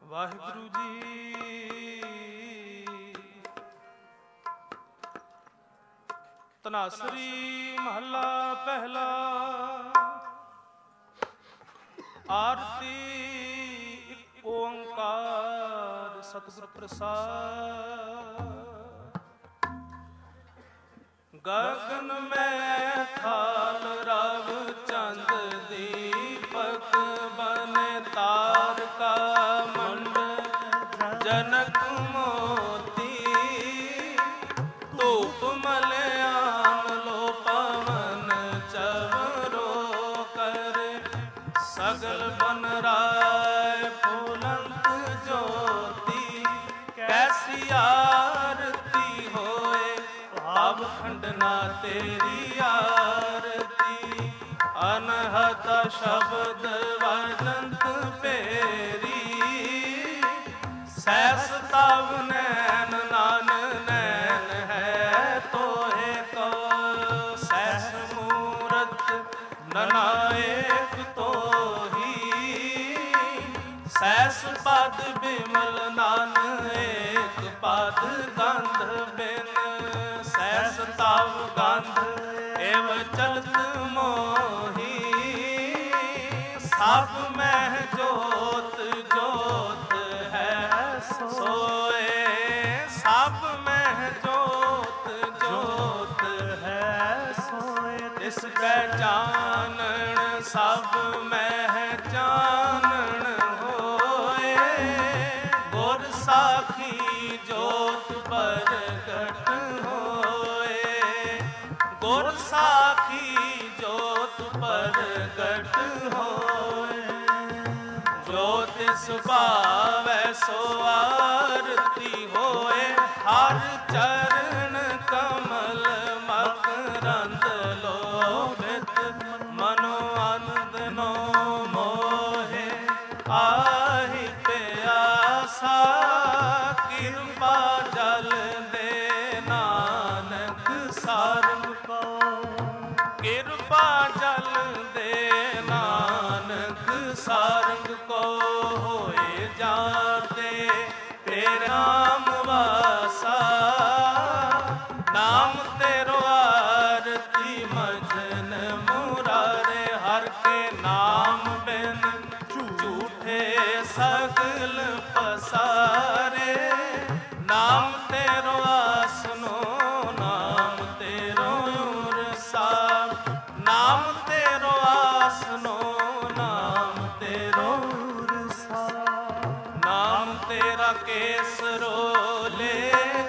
ਵਾਹਿਗੁਰੂ ਜੀ। ਧਨਾਸਰੀ ਮਹੱਲਾ ਪਹਿਲਾ। ਆਰਤੀ ਇੱਕ ਓੰਕਾਰ ਸਤਿਗੁਰ ਪ੍ਰਸਾਦ। ਗਗਨ ਮੈਂ ਥਾਲ ਰਵ ਚੰਦ ਦੀਪਕ ਬਨੇ ਤਾਰਕਾ ਮੰਡ ਜਨਕ ਮੋਤੀ ਧੂਪ ਮਲਿਆਨ ਲੋ ਪਵਨ ਚਵਰੋ ਕਰ ਸਗਲ ਬਨ ਰਾਏ ਫੁਲੰਤ ਜੋਤੀ ਕੈਸੀ ਆਰਤੀ ਹੋਏ ਭਾਵ ਖੰਡਨਾ ਤੇਰੀ ਆਰਤੀ ਅਨਹਤ ਸ਼ਬਦ ਵਨੰਤ ਪੇਰੀ ਸੈਸ ਤਵ ਨੈਣ ਨਾਨ ਨੈਣ ਹੈ ਤੋਹੇ ਕੋ ਸੈਸ ਮੂਰਤ ਨਨਾਇਕ ਤੋਹੀ ਸੈਸ ਪਦ ਬਿਮਲ ਨਾਨ ਏਕ ਪਦ ਗੰਧ ਬਿਨ ਸੈਸ ਤਵ ਗੰਧ ਏਵ ਚਲਤ ਮੋਹੀ ਸਭ ਮਹਿ ਜੋਤ ਜੋਤ ਹੈ ਸੋਏ ਸਭ ਮਹਿ ਜੋਤ ਜੋਤ ਹੈ ਸੋਏ ਤਿਸ ਕੈ ਚਾਨਣ ਸਭ ਮਹਿ ਚਾਨਣ ਹੋਏ ਗੁਰ ਸਾਖੀ ਜੋਤ ਪ੍ਰਗਟ ਹੋਏ ਗੁਰ ਸਾਖੀ ਜੋਤ ਪ੍ਰਗਟ ਹੋਏ ਜੋ ਤਿਸ ਭਾਵੈ ਸੋ ਆਰਤੀ ਹੋਏ ਹਰ ਚਰਨ ਕਮਲ ਮਕਰੰਦ ਲੋਭਿਤ ਮਨੋ ਆਨੰਦ ਨੋ ਮੋਹੇ ਆਹੀ ਪਿਆਸਾ ਕਿਰਪਾ ਜਲ ਦੇ ਨਾਨਕ ਸਾਰੰਗ ਪਾਉ ਕਿਰਪਾ ਜਲ ਦੇ ਨਾਨਕ ਸਾਰੰਗ ਕੋ ਹੋਏ ਜਾਤੇ ਤੇਰੇ ਨਾਮ ਵਾਸਾ ਨਾਮ ਤੇਰੋ ਆਰਤੀ ਮਜਨ ਮੁਰਾਰੇ ਹਰ ਕੇ ਨਾਮ ਬਿਨ ਝੂਠੇ ਸਗਲ ਪਸਾਰੇ ਨਾਮ ਤੇਰੋ ਆਸਨੋ ਨਾਮ ਤੇਰੋ ਉਰਸਾ ਨਾਮ ਤੇਰੋ ਆਸਨੋ ਨਾਮ ਤੇਰੋ ਉਰਸਾ ਨਾਮ ਤੇਰਾ ਕੇਸਰੋ ਲੈ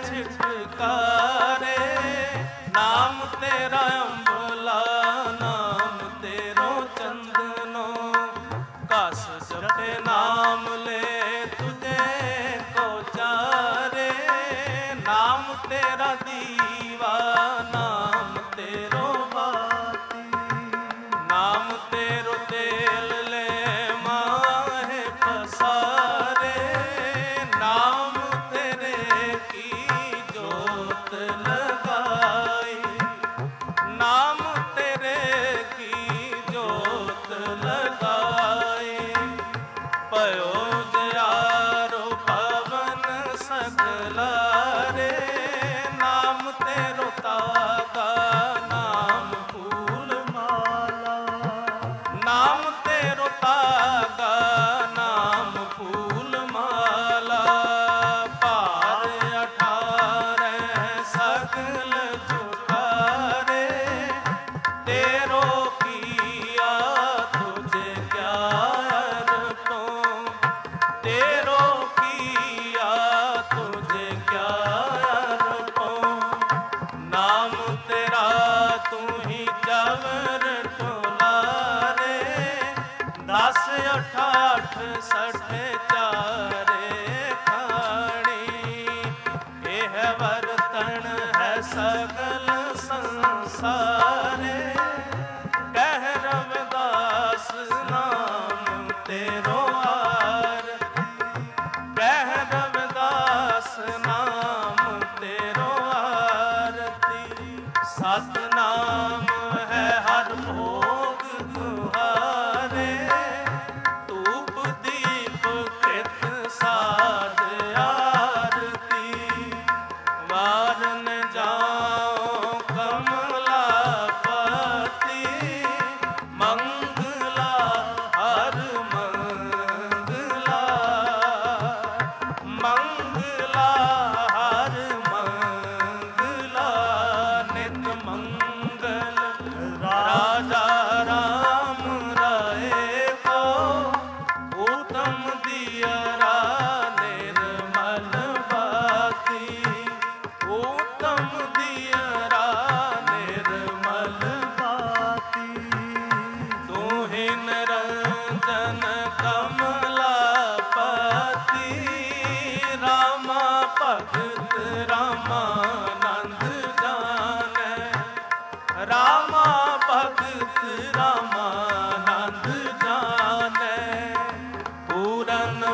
ਛਿਟਕਾਰੇ ਨਾਮ ਤੇਰਾ ਅੰਬਲਾ ਨਾਮ ਤੇਰੋ ਚੰਦਨੋ ਕਸ ਜਪੇ ਨਾਮ ਲੈ ਤੁਝੇ ਕੋ ਚਾਰੇ ਨਾਮ ਤੇਰਾ ਦੀਵਾ ਨਾਮ ਤੇਰੋ ਬਾਤੀ ਨਾਮ ਤੇਰੋ ਤੇਲ ਲੈ ਮਾਹੇ ਪਸਾਰੇ ਨਾਮ ਤੇਰੇ ਕੀ ਜੋਤ ਲਗਾਈ ਨਾਮ ਤੇਰੇ ਕੀ ਜੋਤ ਲਗਾਈ ਪਇਓ ਜਿਆਰੋ ਪਵਨ ਸਗਲਾਰੇ ਨਾਮ ਤੇਰੋ ਤਾਗਾ ਨਾਮ ਫੂਲ ਮਾਲਾ ਨਾਮ ਤੇਰੋ ਤਾਗਾ ਨਾਮ ਫੂਲ ਮਾਲਾ ਭਾਰ 18 ਸਗਲ ਝੁਕਾਰੇ ਤੇਰੋ ਕੀਆ ਤੁਝੇ ਕਿਆ ਅਰਪਉ ਤੇਰੋ ਕੀਆ ਤੁਝੇ ਕਿਆ ਅਰਪਉ ਨਾਮ ਤੇਰਾ ਤੂੰ ਹੀ ਜਬਰ ਟੋਲਾਰੇ 10 8 60 ਚਾਰੇ ਖਾਣੀ ਇਹ ਵਰਤਨ ਹੈ ਸਗਲ ਸੰਸਾਰੇ ਕਹਿ ਰਵਿਦਾਸ ਨਾਮ ਤੇਰੋ ਆਰਤੀ ਕਹਿ ਰਵਿਦਾਸ ਨਾਮ ਤੇਰੋ ਆਰਤੀ ਸਤਿਨਾਮ ਹੈ ਹਰ ਭੋਗ ਤੁਹਾਰੇ ਧੂਪ ਦੀਪ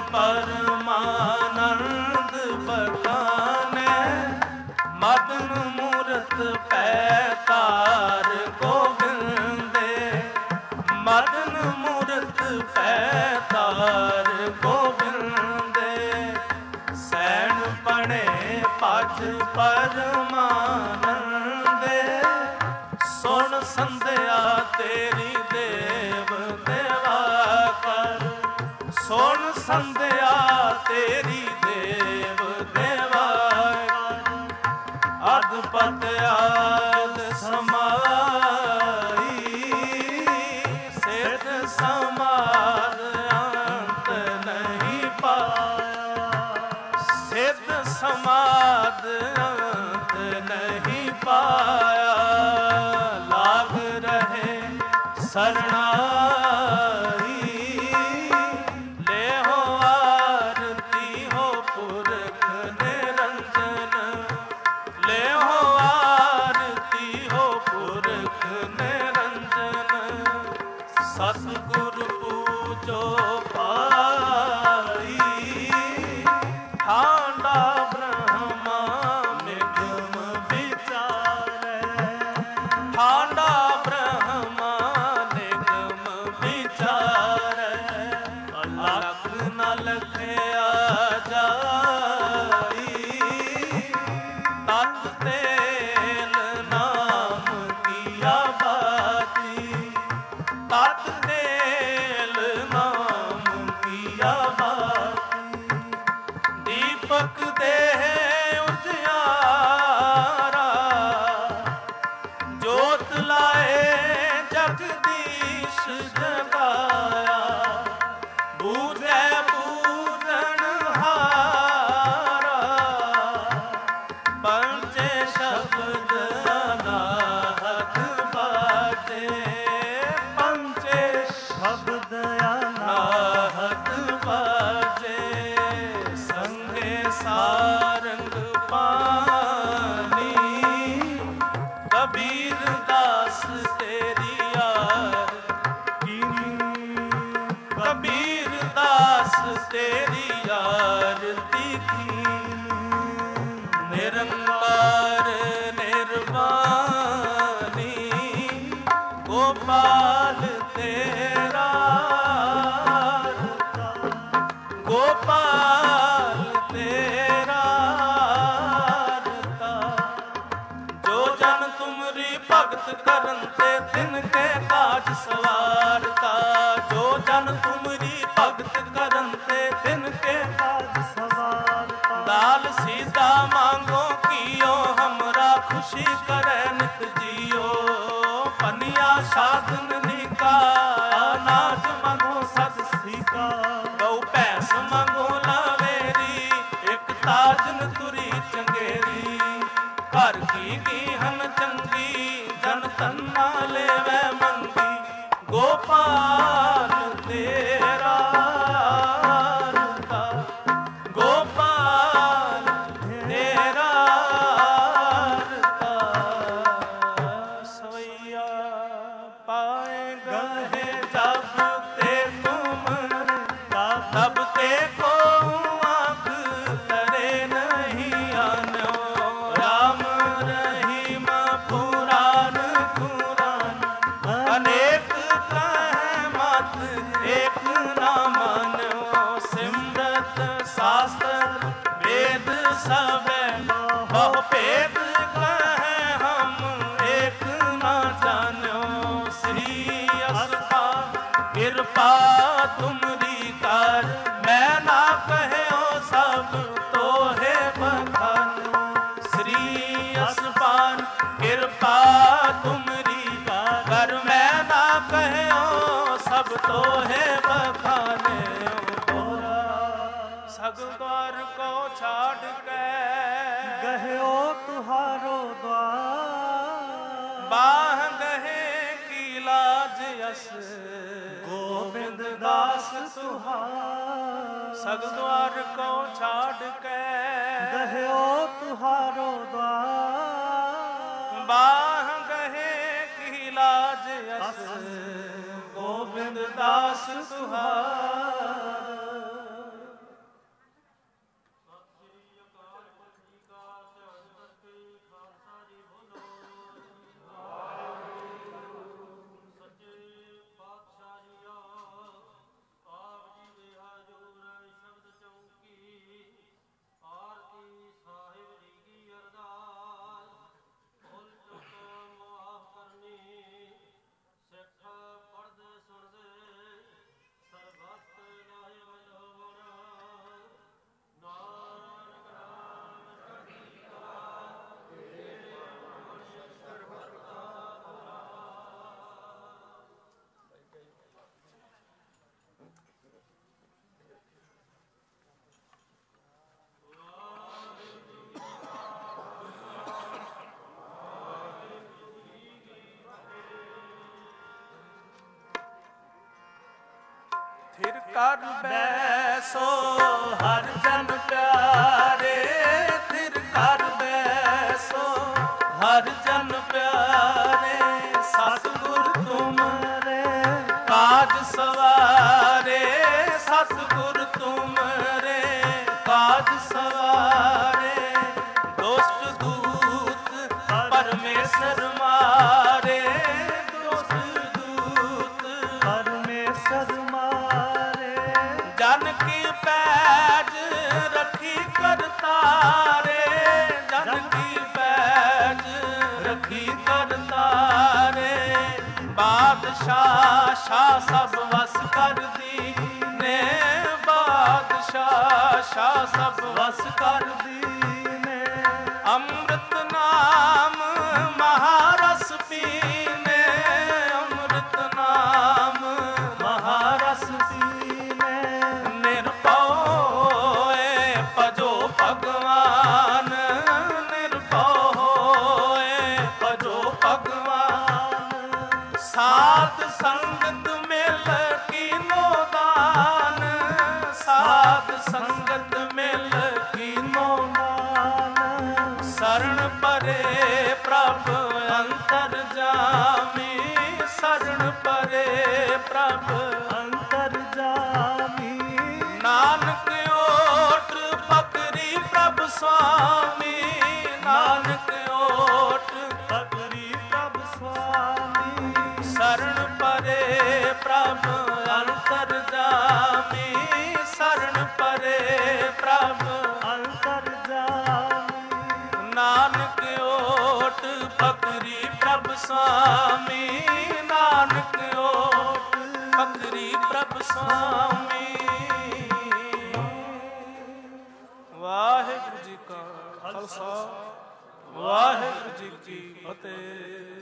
ਪਰਮਾਨੰਦ ਬਖਾਨੇ, ਮਦਨ ਮੂਰਤ ਪੈ ਤਾਰ ਗੋਬਿੰਦੇ, ਮਦਨ ਮੂਰਤ ਪੈ ਤਾਰ ਗੋਬਿੰਦੇ, ਸੈਣ ਪਣੇ ਭਜ ਪਰਮਾਨੰਦੇ, ਸੁਣ ਸੰਧਿਆ ਤੇਰੀ ਦੇਵ ਦੇਵਾ ਕਰ, ਸੁਣ ਸੰਧਿਆ ਤੇਰੀ ਦੇਵ ਦੇਵਾ ਕਰ, ਅਦਪਤ ਆਦ ਸਮਾਈ, ਸਿਧ ਸਮਾਦ ਅੰਤ ਨਹੀਂ ਪਾਇਆ, ਸਿਧ ਸਮਾਦ ਅੰਤ ਨਹੀਂ ਪਾਇਆ, ਲਾਗ ਰਹੇ ਸਰਣਾਈ, ਲੇਹੋ ਆਰਤੀ ਹੋ ਪੁਰਖ ਨਿਰੰਜਨ, ਲੇਹੋ ਆਰਤੀ ਹੋ ਪੁਰਖ ਨਿਰੰਜਨ, ਸਤਿਗੁਰ ਪੂਜੋ ਪਾਈ, ਠਾਂਡਾ ਬ੍ਰਹਮਾ ਨਿਗਮ ਵਿਚਾਰੈ, ਠਾਂਡਾ ਬ੍ਰਹਮਾ ਨਿਗਮ ਵਿਚਾਰੈ, ਅਲਖ ਨ ਲਖਿਆ ਜਾਈ, ਤਤ ਤੇਲ ਨਾਮ ਕੀਆ ਬਾਤੀ, ਤਤ ਤੇਲ ਨਾਮ ਕੀਆ ਬਾਤੀ, ਦੀਪਕ ਦੇ ਉਜਿਆਰਾ, ਜੋਤ ਲਾਏ ਜਗਦੀਸ਼ ਜਗਾਇਆ, ਬੂਝੈ ਬੂਝਣਹਾਰਾ, ਪੰਚੇ ਸ਼ਬਦ ਅਨਾਹਤ ਬਾਜੇ, ਪੰਚੇ ਸ਼ਬਦ ਅਨਾਹਤ ਬਾਜੇ, ਸੰਗੇ ਸਾਰੰਗ ਪਾਣੀ, ਕਬੀਰ ਦਾਸ ਤੇਰੀ ਯਾਰ ਕੀਨੀ, ਕਬੀਰ ਦਾਸ ਤੇਰੀ ਆਰਤੀ ਕੀਨੀ, ਨਿਰੰਕਾਰ ਨਿਰਵਾਣੀ, ਗੋਪਾਲ ਤੇਰਾ ਗੋਪਾਲ ਤੇਰਾ ਰਤਾ, ਜੋ ਜਨ ਤੁਮਰੀ ਭਗਤ ਕਰਨ ਤੇ ਤਿਨ ਕੇ ਕਾਜ ਸਵਾਰਤਾ, ਜੋ ਜਨ ਤੁਮਰੀ ਭਗਤ ਕਰਨ ਤੇ ਤਿਨ ਕੇ ਕਾਜ ਸਵਾਰਤਾ, ਦਾਲ ਸੀਤਾ ਮੰਗੋ ਕੀਓ ਹਮਰਾ ਖੁਸ਼ੀ ਕਰੈ ਨਿਤ ਜੀਓ, ਪਨੀਆ ਸਾਧਨ ਨਿਕਾ ਅਨਾਜ ਮੰਗੋ ਸਦ ਸੀਕਾ, ਗਊ ਭੈਂਸ ਮੰਗੋ ਲਾਵੇਰੀ, ਇੱਕ ਤਾਜਨ ਤੁਰੀ ਚੰਗੇਰੀ, ਘਰ ਕੀ ਹਨ ਚੰਗੀ, ਜਨ ਧੰਨਾ ਲੈਵੈ ਮੰਗੀ, ਗੋਪਾਲ ਤੇਰਾ ਰਤਾ, ਗੋਪਾਲ ਤੇਰਾ ਰਤਾ, ਸਵਈਆ ਪਾਏ ਗਹੇ ਜਬ ਤੇ ਤੁਮਰ, ਤਬ ਤੇ ਕੋ ਆਂਖ ਤਰੇ ਨਹੀਂ ਆਨਿਓ, ਰਾਮ ਰਹੀਮ ਪੁਰਾਨ ਕੁਰਾਨ, ਅਨੇਕ ਕਹੈ ਮਤ ਏਕ ਨਾ ਮਾਨਿਓ, ਸਿਮਰਤ ਸ਼ਾਸਤਰ ਵੇਦ ਸਭੈ, ਬਹੁ ਭੇਦ ਕਹੈ ਹਮ ਏਕ ਨਾ ਜਾਨਿਓ, ਸ੍ਰੀ ਅਸਥਾਨ ਕਿਰਪਾ ਤੁਮਰੀ ਕਰ, ਮੈਂ ਨਾ ਕਹਿਓ ਸਭ ਤੋਹੇ ਬਖਾਨੋ, ਸ੍ਰੀ ਅਸਥਾਨ ਕਿਰਪਾ ਤੁਮਰੀ ਕਰ, ਮੈਂ ਨਾ ਕਹਿਓ ਸਭ ਤੋਹੇ ਬਖਾਨੇ, ਸਗਵਾਰ ਕੋ ਛਾੜ ਕੇ ਗਹਿਓ ਤੁਹਾਰੋ ਦਵਾਰ, ਬਾਹ ਗਹੇ ਕੀ ਲਾਜ ਅਸ, ਗੋਬਿੰਦ ਦਾਸ ਸੁਹਾਰ, ਸਗਵਾਰ ਕੋ ਛਾੜ ਕੇ ਗਹਿਓ ਤੁਹਾਰੋ ਦਵਾਰ, ਬਾਹ ਗਹੇ ਕੀ ਲਾਜ ਅਸ, ਗੋਬਿੰਦ ਦਾਸ ਸੁਹਾਰ, कर बैसो हर जन प्यारे, फिर कर बैसो हर जन प्यारे। सतगुर तुमरे काज सवारे, सतगुर तुमरे काज सवारे। दुष्ट दूत परमेश्वर मारे, दुष्ट दूत परमेश्वर मारे। जन की पैज रखी करतारे, जन की पैज रखी करतारे। बादशाह शाह सब वस कर दीने, बादशाह शाह सब वस कर दीने। अमृत नाम महारस पीने, अमृत नाम महारस पीने। निर्भय भजो भगवान, निर्भय भजो भगवान। साध संगत मिल कीनो दान, साध संगत मिल कीनो दान। शरण परे प्रभ अंतर जामी, शरण परे प्रभ अंतर जामी। नानक ओट पकड़ी प्रभ स्वामी, नानक ओट पकड़ी प्रभ स्वामी। शरण परे प्रभ अंतर जामी, शरण परे प्रभ अंतर जामी। नानक ओट पकड़ी प्रभ स्वामी, नानक ओट पकड़ी प्रभ स्वामी। वाहिगुरु जी का खालसा, वाहिगुरु जी की फतेह।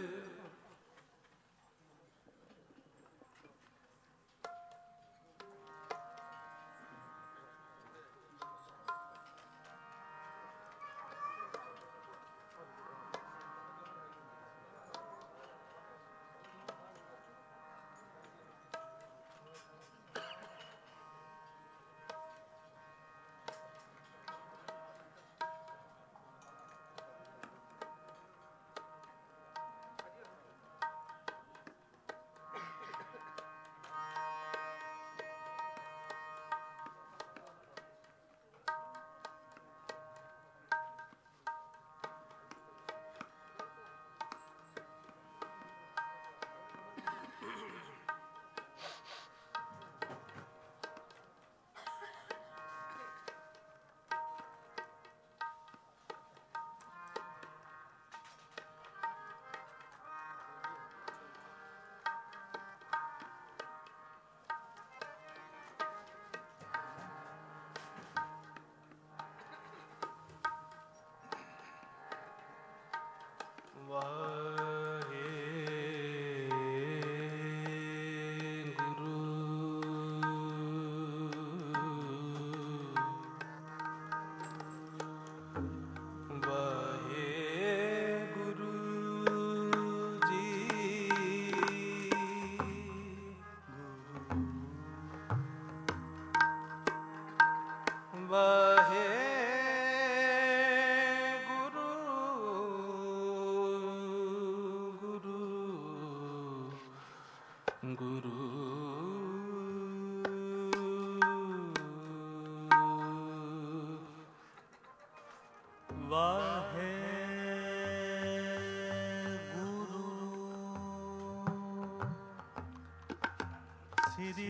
श्री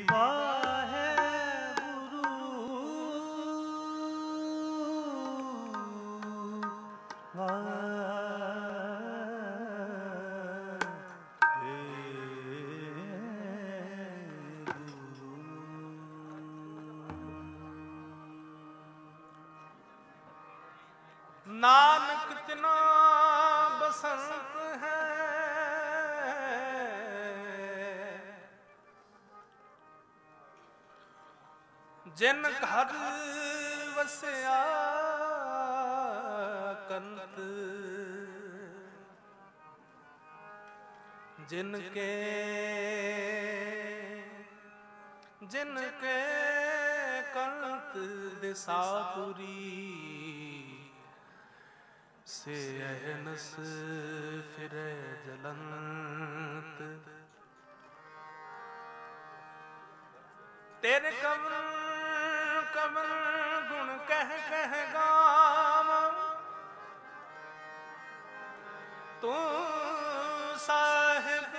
वाहेगुरु नानक तिना बसंत है, जिन घर वसिया कंत, जिनके जिनके कंत दिसापुरी से अहनस फिरे जलंत। तेरे कवन कवन गुण कह कह गाम, तू साहिब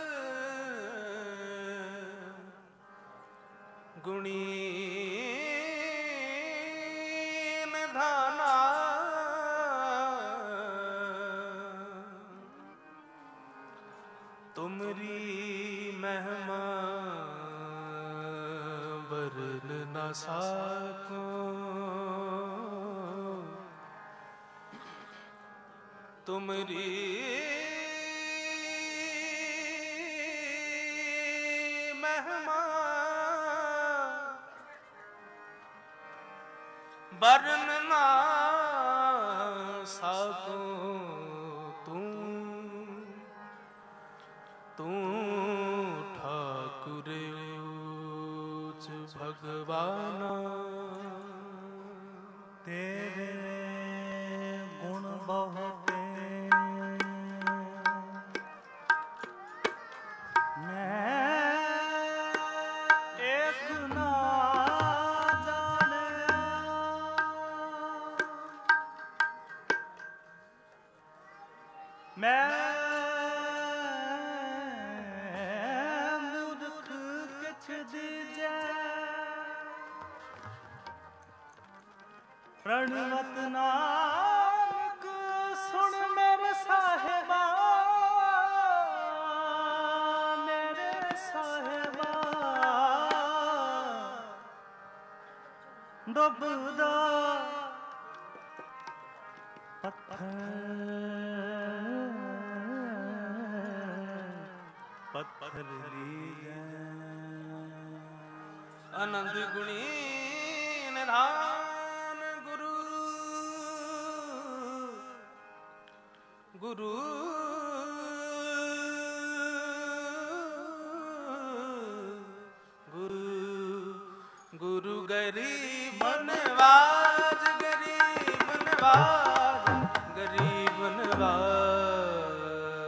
गुणी निधाना। तुमरी महिमा वरन न साको, तुमरी महिमा वरन न साको। तू ठाकुर ऊच भगवाना। तेरे गुण बहुते मैं एक ना जाने। मैं मूर्ख किछ दीजे प्रणवत नानक सुन मेरे साहिबा, मेरे साहिबा। डुबदा पत्थर लीजे। आनंद गुणी निधान गुरु गुरु गुरु गुरु गरीब नवाज, गरीब नवाज, गरीब नवाज।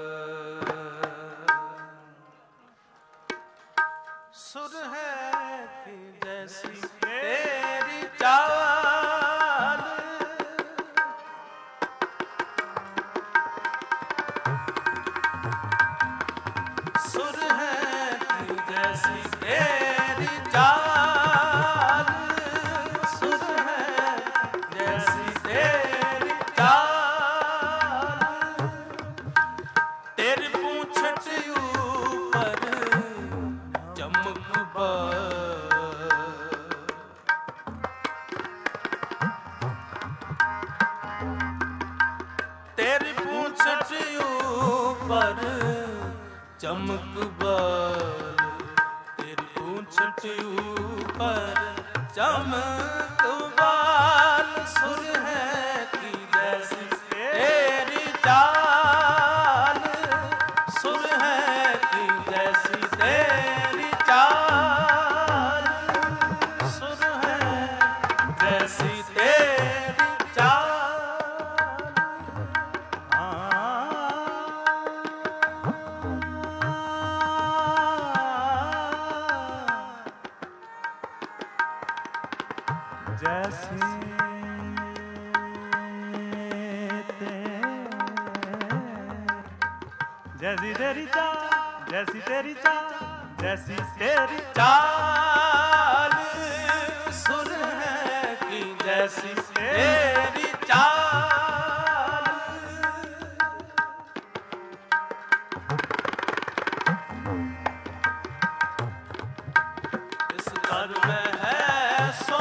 सुर है कि जैसी तेरी चाल, सुर है कि जैसी तेरी चाल, सुर है जैसी तेरी चाल। तेरी पूंछट ऊपर चमक तेरी पूंछट ऊपर चमक बाल, तेरी पूंछट ऊपर चमक बाल। सुर है कि जैसी तेरी चाल, सुर है कि जैसी तेरी चाल, सुर है जैसी तेरी चाल। जैसी जैसी तेरी चाल, जैसी तेरी चाल, जैसी तेरी चाल। सुर है कि जैसी तेरी चाल। इस घर में है सो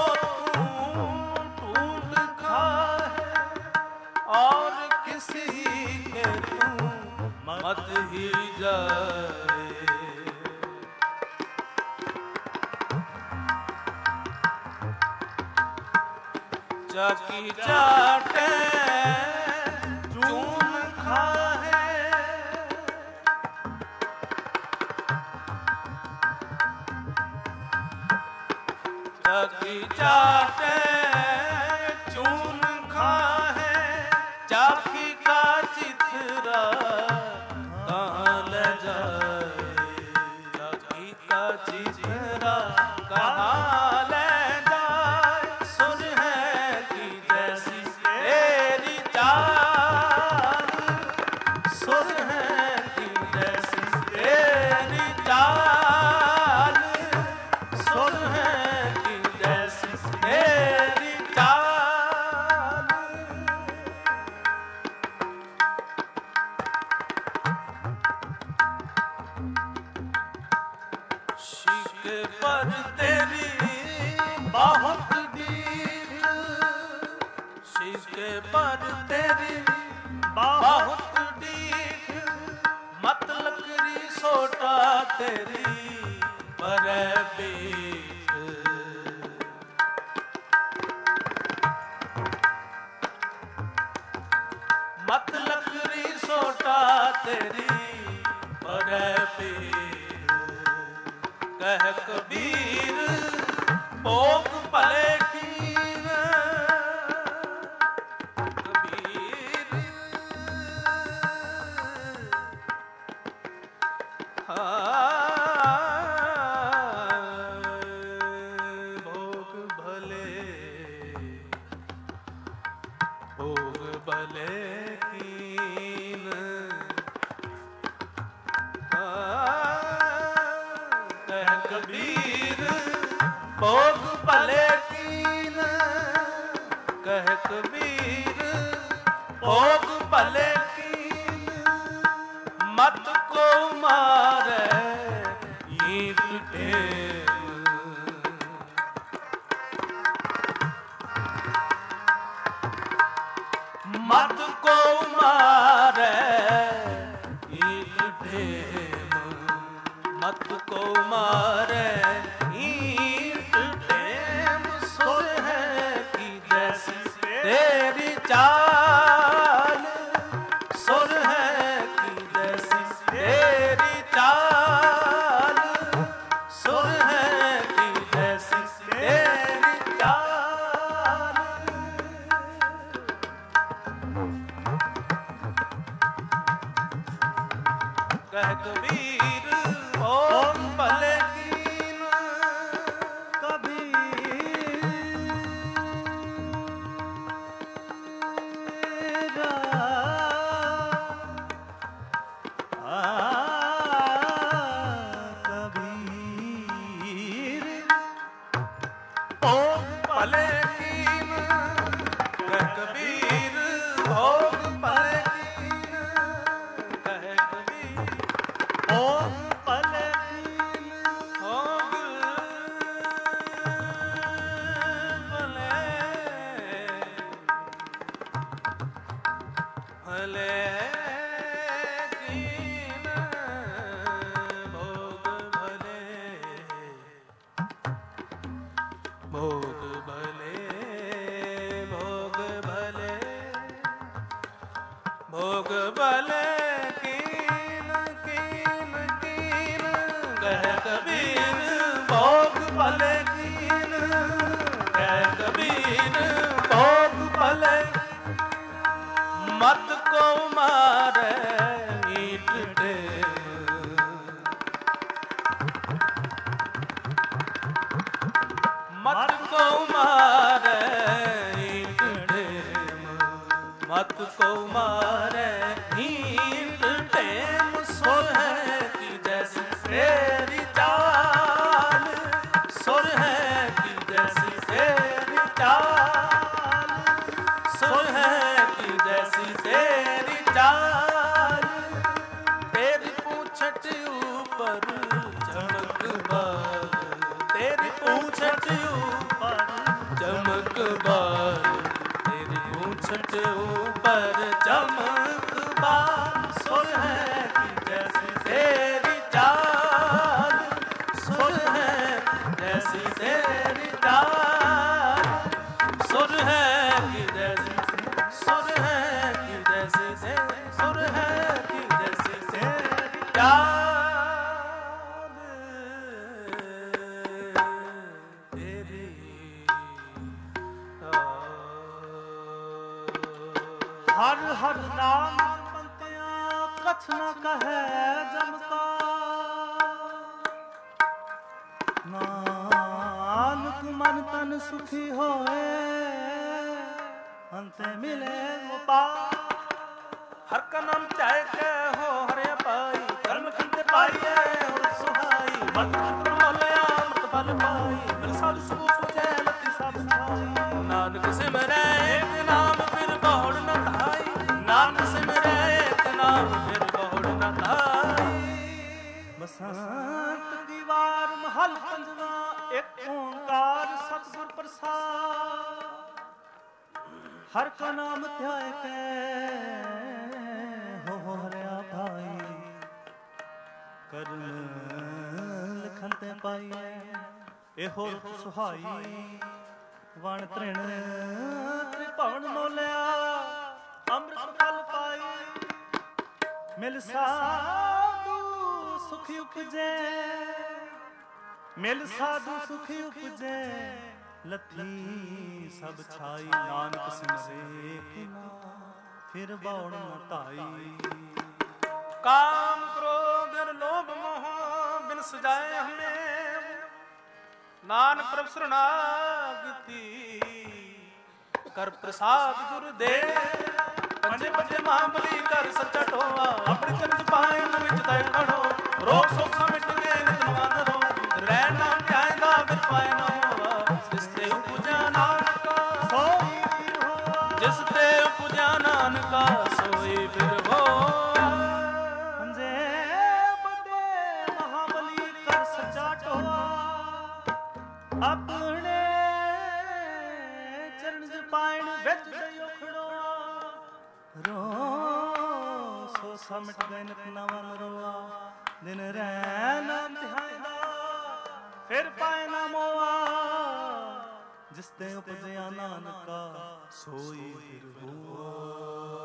ढूंढ खाए, और किसी के तू मत ही जाए। चाकी चाटे चून खाए, की चाटे चून खाए चाकी का चिथरा कहाँ ले जाए चाकी का चिथरा कहाँ ले जाए सुन है कि जैसी तेरी चाल सुन है कि जैसी तेरी चाल सुन है कि जैसी तेरी चाल शीके पर तेरी बहुत दीठ शीके पर तेरी बहुत दीठ मत लकड़ी सोटा तेरी पर बीठ मत लकड़ी सोटा तेरी पर बीठ कह कबीर भोग भले कीन कबीर भोग भले कीन कह कबीर भोग भले कीन कह कबीर भोग भले कीन मत को मारे ईट टेम मत को मारे ईट टेम मत को मारे ईट टेम सुर है कि जैसी तेरी चाल सुर है कि जैसी तेरी चाल सुर है कि जैसी तेरी चाल कह कबीर ओम भले कीन भले कीन कह कबीर भोग भले कीन कह कबीर भोग भले कीन भोग भले कीन भोग भले भोग भले भोग भले भोग भले कीन कीन कीन कह कबीर भोग भले कीन कह कबीर भोग भले मत को मारे ईट टेम मत को मारे ईट टेम मत को मारे ईट टेम सुर है कि जैसी तेरी चाल सुर है कि जैसी तेरी चाल सुर है कि जैसी तेरी चाल तेरी पूंछट ऊपर चमक बाल तेरी पूंछट ऊपर चमक बाल तेरी पूंछट ऊपर चमक बाल सुर है कि जैसी तेरी चाल सुर है जैसी तेरी चाल सुर है कि जैसी सुर है कि जैसी सुर है कि जैसी तेरी चाल तेरी ਹਰ ਹਰ ਨਾਮ ਜਪੰਤਿਆਂ ਕਛ ਨਾ ਕਹੈ ਜਮ ਕਾ। ਨਾਨਕ ਮਨ ਤਨ ਸੁਖੀ ਹੋਏ ਅੰਤੇ ਮਿਲੇ ਗੋਪਾਲ। ਹਰ ਕਾ ਨਾਮ ਧਿਆਏ ਕੈ ਹੋ ਹਰਿ ਪਾਈ। ਕਰਮ ਖੰਤੇ ਪਾਈਐ ਹੁਣ ਸੁਹਾਈ। ਮਤ ਮਤ ਮੋਲਿਆ ਮਤ ਫਲ ਪਾਈ। ਮਿਲ ਸਾਧੂ ਸੁਖ ਸੁਝੈ ਲਤੀ ਸਭ ਸੁਹਾਈ। ਨਾਨਕ ਸਿਮਰੈ ਏਕ ਨਾਮ ਫਿਰ ਬਹੁੜ ਨ ਧਾਈ। ਨਾਨਕ ਸਿਮਰੈ ਏਕ ਨਾਮ ਫਿਰ ਬਹੁੜ ਨ ਧਾਈ। ਬਸੰਤ ਦੀ ਵਾਰ ਮਹਲ ਪੰਜਵਾ ਏਕ ਓੰਕਾਰ ਸਤਿਗੁਰ ਪ੍ਰਸਾਦ। ਹਰ ਕਾ ਨਾਮ ਧਿਆਏ ਕੈ ਹੋ ਹਰਿਆ ਭਾਈ। ਕਰਮ ਲਿਖਨ ਤੇ ਪਾਈਐ ਇਹੋ ਸੁਹਾਈ। ਵਣ ਤ੍ਰਿਣ ਤ੍ਰਿਭਵਨ ਮੋਲਿਆ ਅੰਮ੍ਰਿਤ ਫਲ ਪਾਈ। ਮਿਲ ਸਾਧੂ ਸੁਖੀ ਉਪਜੈ ਮਿਲ ਸਾਧੂ ਸੁਖੀ ਉਪਜੈ। ਲੱਥੀ ਸਭ ਛਾਈ। ਨਾਨਕ ਸਿਮਰੇ ਏਕ ਨਾਮ ਫਿਰ ਬੌੜ ਨ ਧਾਈ। ਕਾਮ ਕ੍ਰੋਧ ਲੋਭ ਮੋਹ ਬਿਨ ਸਜਾਏ ਹਮੇ। ਨਾਨਕ ਪ੍ਰਭ ਸਰਨਾਗਤੀ ਕਰ ਪ੍ਰਸਾਦ ਗੁਰ ਦੇ। ਪੰਜੇ ਪੰਜੇ ਮਹਾਬਲੀ ਕਰ ਸੱਚਾ ਟੋਆ। ਆਪਣੀ ਚਰਨ ਪਾਇਨ ਵਿੱਚ ਤੈ ਖੜੋ। ਰੋਗ ਸੋਖ ਮਿਟ ਗਏ ਨਿਤ ਨਵਾਂ ਰੋ। ਰਹਿ ਨਾਮ ਧਿਆਏਗਾ ਫਿਰ ਪਾਏ ਨਾ ਹੋਵਾ। ਜਿਸ ਤੇ ਉਪਜਾ ਨਾਨਕਾ ਸੋਈ ਫਿਰ ਹੋਆ। ਜਿਸ ਤੇ ਉਪਜਾ ਨਾਨਕਾ ਸੋਈ ਫਿਰ ਹੋਆ। ਪੰਜੇ ਵੱਡੇ ਮਹਾਬਲੀ ਕਰ ਸੱਚਾ ਟੋਆ। ਆਪਣੇ ਚਰਨ ਚ ਪਾਇਣ ਵਿੱਚ ਦਇਓ ਖੜੋਆ। ਰੋ ਸੋ ਸਮਟ ਗਏ ਨਿਤ ਨਵਾਂ ਮਰੋਆ। ਦਿਨ ਰਹਿ ਨਾਮ ਧਿਆਇਦਾ ਫਿਰ ਪਾਏ ਨਾ ਮੋਆ। ਜਿਸ ਤੇ ਉਪਜਿਆ ਨਾਨਕਾ ਸੋਈ ਫਿਰ ਹੋਆ।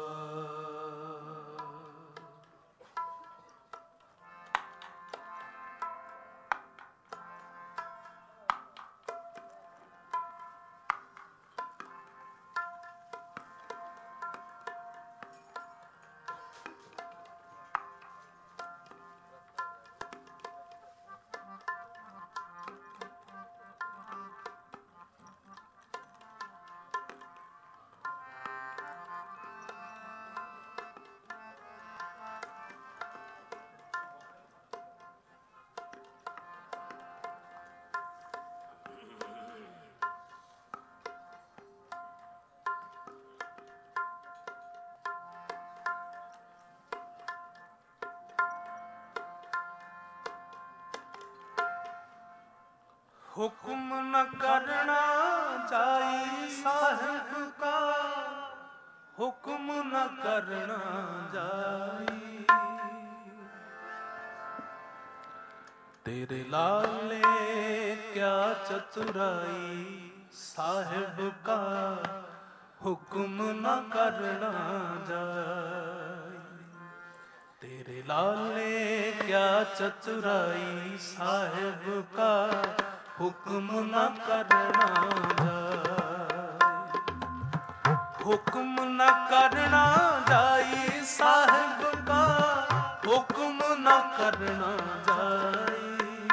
ਹੁਕਮ ਨ ਕਰਨਾ ਜਾਈ ਸਾਹਿਬ ਕਾ। ਹੁਕਮ ਨ ਕਰਨਾ ਜਾਈ। ਤੇਰੇ ਲਾਲੇ ਕਿਆ ਚਤੁਰਾਈ। ਸਾਹਿਬ ਕਾ ਹੁਕਮ ਨ ਕਰਨਾ ਜਾਈ। ਤੇਰੇ ਲਾਲੇ ਕਿਆ ਚਤੁਰਾਈ। ਸਾਹਿਬ ਕਾ ਹੁਕਮ ਨ ਕਰਨਾ ਜਾਈ। ਹੁਕਮ ਨ ਕਰਨਾ ਜਾਈ। ਸਾਹਿਬ ਕਾ ਹੁਕਮ ਨ ਕਰਨਾ ਜਾਈ।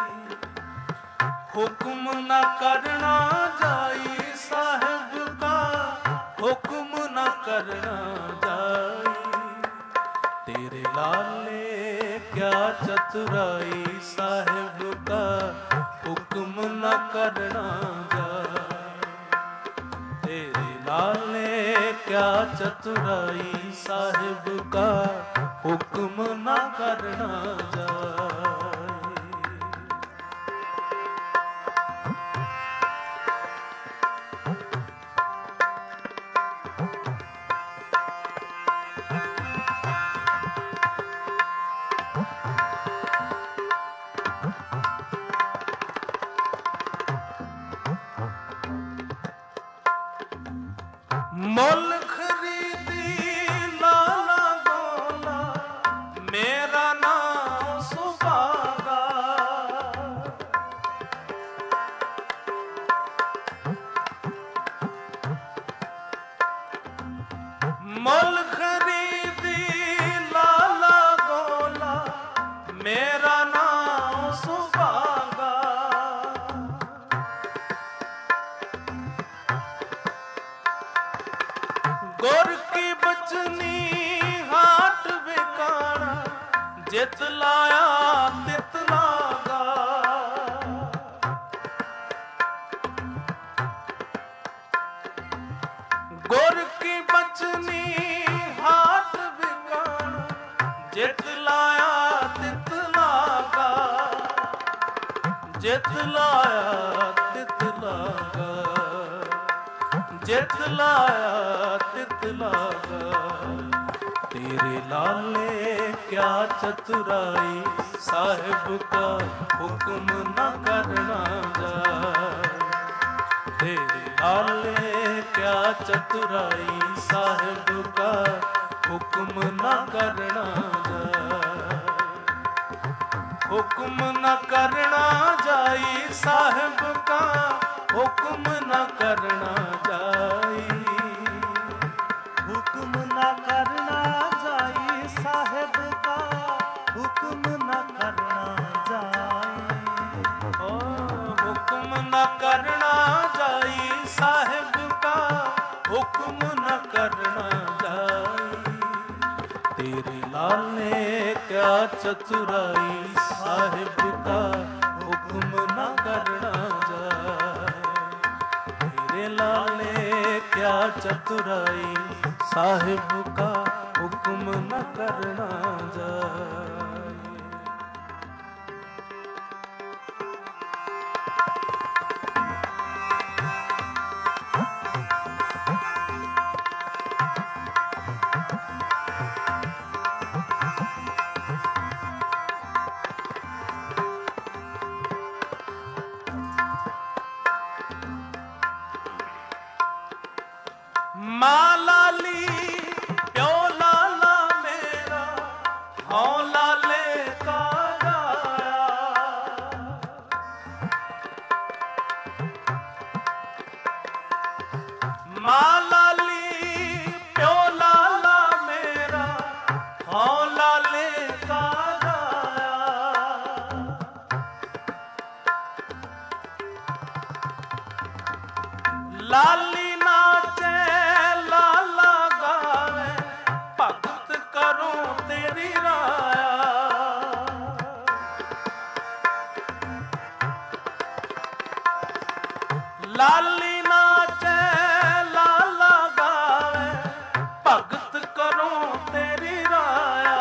ਹੁਕਮ ਨ ਕਰਨਾ ਜਾਈ। ਸਾਹਿਬ ਕਾ ਹੁਕਮ ਨ ਕਰਨਾ ਜਾਈ। ਤੇਰੇ ਲਾਲੇ ਕਿਆ ਚਤੁਰਾਈ। ਸਾਹਿਬ ਕਾ ਹੁਕਮ ਨ ਕਰਨਾ ਜਾਈ। ਤੇਰੇ ਲਾਲੇ ਕਿਆ ਚਤੁਰਾਈ। ਸਾਹਿਬ ਕਾ ਹੁਕਮ ਨ ਕਰਨਾ ਜਾਈ। ਮੁੱਲ ਖਰੀਦੀ ਲਾਲਾ ਗੋਲਾ। ਮੇਰਾ ਨਾਮ ਸੁਭਾਗਾ। मोल खरीदी लाला गोला मेरा नाम सुभागा। गोर की बचनी हाट बिकाना जित लाया तित लागा। गोर की बचनी हाट बिकाना जित लाया तित लागा। जित लाया तित लागा। जित लाया तित लागा। तेरे लाले क्या चतुराई साहिब का हुक्म न करना जाए। तेरे लाले क्या चतुराई साहिब का हुक्म न करना जाए। हुक्म न करना जाई साहिब का हुक्म न करना जाई। हुक्म न करना जाई साहिब का हुक्म न करना जाई। ओ हुक्म न करना जाई साहिब का हुक्म न करना जाई। तेरे लाल ने क्या चतुराई साहिब का हुक्म न करना जाए। तेरे लाल ने क्या चतुराई साहिब का हुक्म न करना जाए। माँ लाली प्यो लाला मेरा हौं लाले का गाया। माँ लाली प्यो लाला मेरा हौं लाले का गाया। लाली नाचे लाला गावे भगत करूं तेरी राया। लाली नाचे लाला गावे भगत करूं तेरी राया।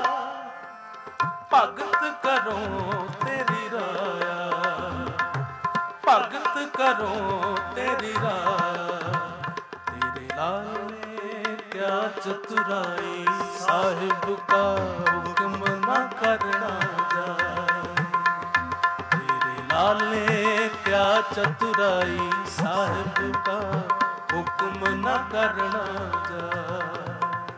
भगत करूं तेरी राया। भगत करूं तेरी राया। तेरे लाल ने क्या चतुराई साहिब का हुक्म न करना जाए। तेरे लाल ने क्या चतुराई साहिब का हुक्म न करना जाए।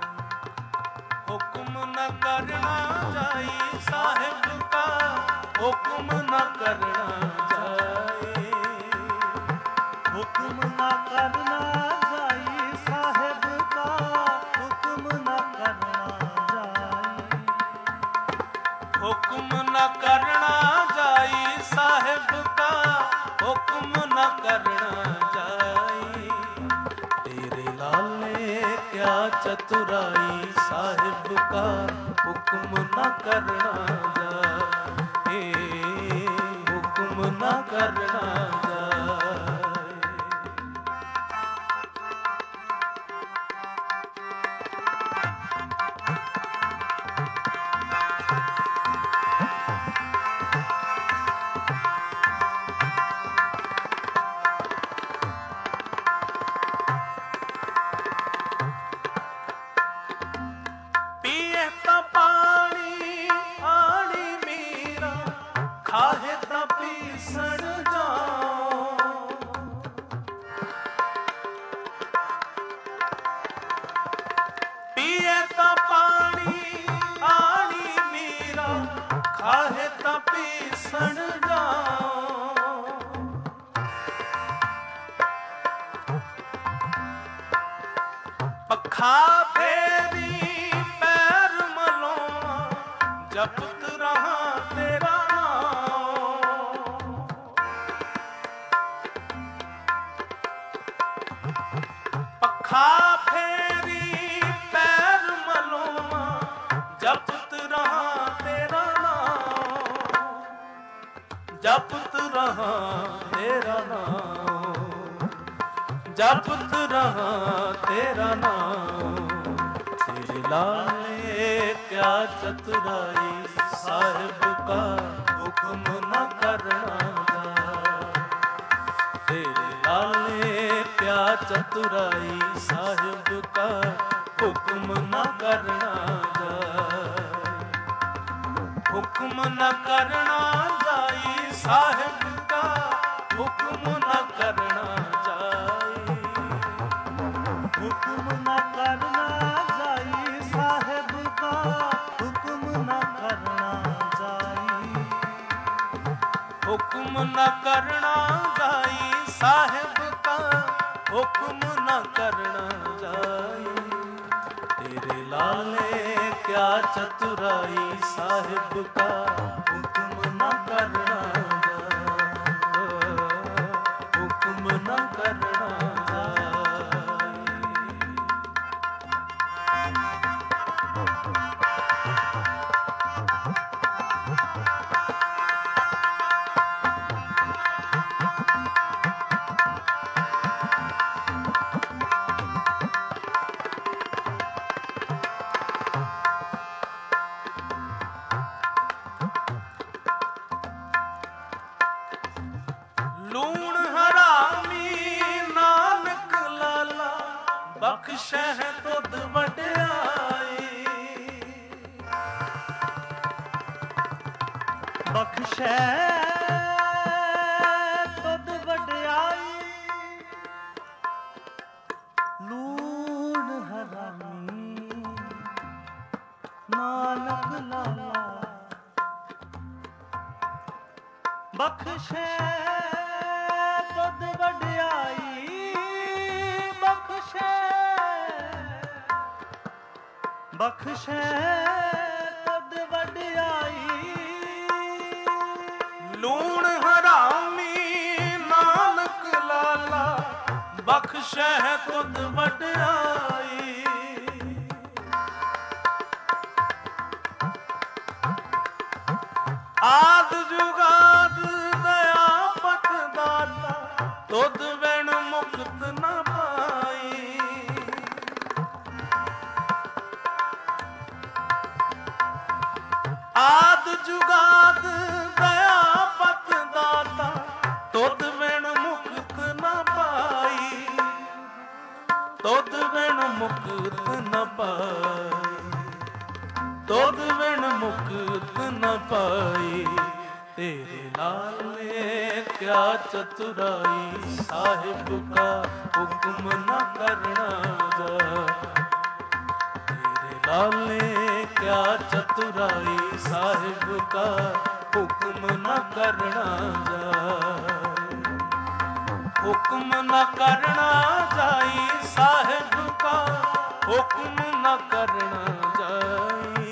हुक्म न करना जाई साहिब का हुक्म न करना जाए। हुक्म न करना जाई साहिब का हुक्म न करना जाई। हुक्म न करना जाई साहिब का हुक्म न करना जाई। तेरे लाल ने क्या चतुराई साहिब का हुक्म न करना जाए। हुक्म न करना जाए। पिए ता पानी आनी मीरा खाहे ता पीसण जाओ। पिए ता पानी आनी मीरा खाहे ता पीसण जाओ। पखा जपत रहा तेरा नाम। पखा फेरी पैर मलूमा, जपत रहा तेरा नाम, जपत रहा तेरा नाम, जपत रहा तेरा नाम। तेरे लाले क्या चतुराई, साहिब का हुक्म न करना जाए। तेरे लाले क्या चतुराई, साहिब का हुक्म न करना जाए। हुक्म न करना जाए, साहिब का हुक्म न करना जाए। हुक्म न करना जाई, साहिब का हुक्म न करना जाई। हुक्म न करना जाए, साहिब का हुक्म न करना जाए। तेरे लाले क्या चतुराई, साहिब का हुक्म न करना जाए, हुक्म न करना जाए। लूण हरामी नानक लाला, बख्शह तुध वड्याई। बख्शै तुद वड्याई, लूण हरामी नानक लाला। बख्शै तुद वड्याई, बख्शै बख्शै तुद वड्याई। लूण हरामी नानक लाला, बख्शह तुध वड्याई। आद जुगाद दया पत दाता, तुध बिन मुक्त न पाई। आद जुगाद दया पत दाता, तुध बिन मुक्त न पाई, तुध बिन मुक्त न पाई, तुध बिन मुक्त न पाई। तेरे लाले क्या चतुराई, साहिब का हुक्म न करना जाए। तेरे लाले क्या चतुराई, साहिब का हुक्म न करना जाए। हुक्म न करना जाए, साहिब का हुक्म न करना जाए।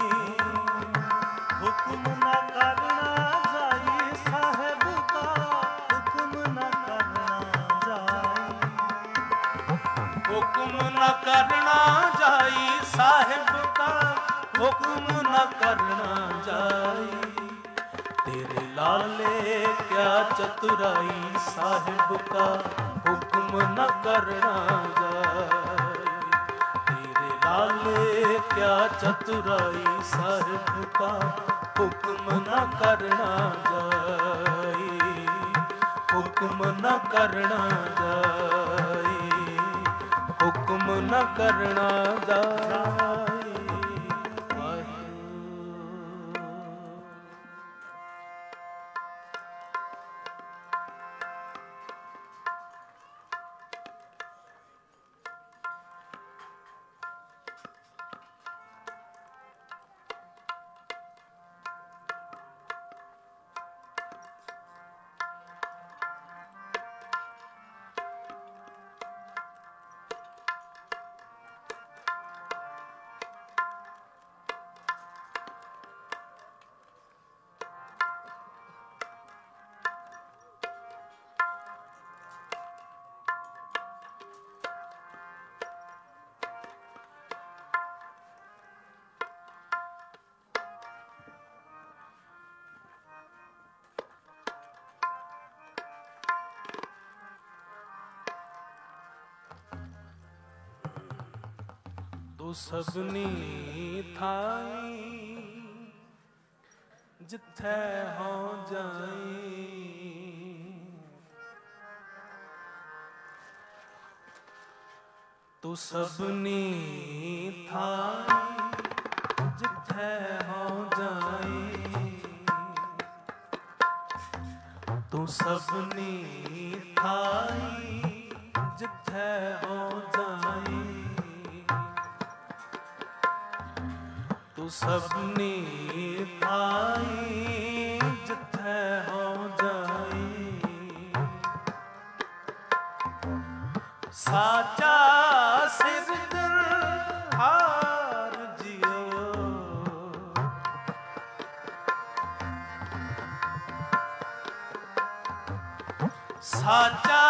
हुक्म न करना जाई, साहिब का हुक्म न करना जाई। हुक्म न करना जाए, साहिब का हुक्म न करना जाए। तेरे लाले क्या चतुराई, साहिब का हुक्म न करना जाए। तेरे लाले क्या चतुराई, साहिब का हुक्म न करना जाए। हुक्म न करना जाए, हुक्म न करना जाए। तू सबनी थाई जिथे हो जाई, तू सबनी थाई जिथे हो जाई, तू सबनी थाई जिथे हो जाई, तू सबनी थाई जिथे हो जाई। साचा सिरजनहार जियो, साचा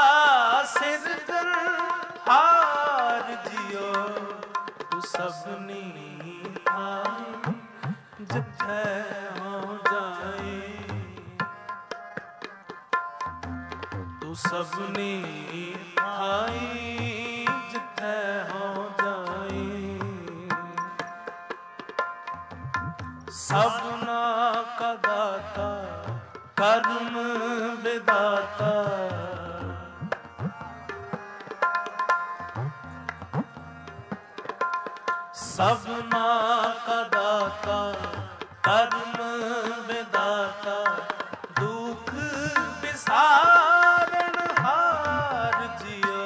सिरजनहार जियो, तू सबनी थाई जिथे हो जाई, तू सबनी थाई जिथे हो जाई। सबना का दाता कर्म विदाता, सबना का दाता कर्म विदाता, दुख विसारण हार जियो,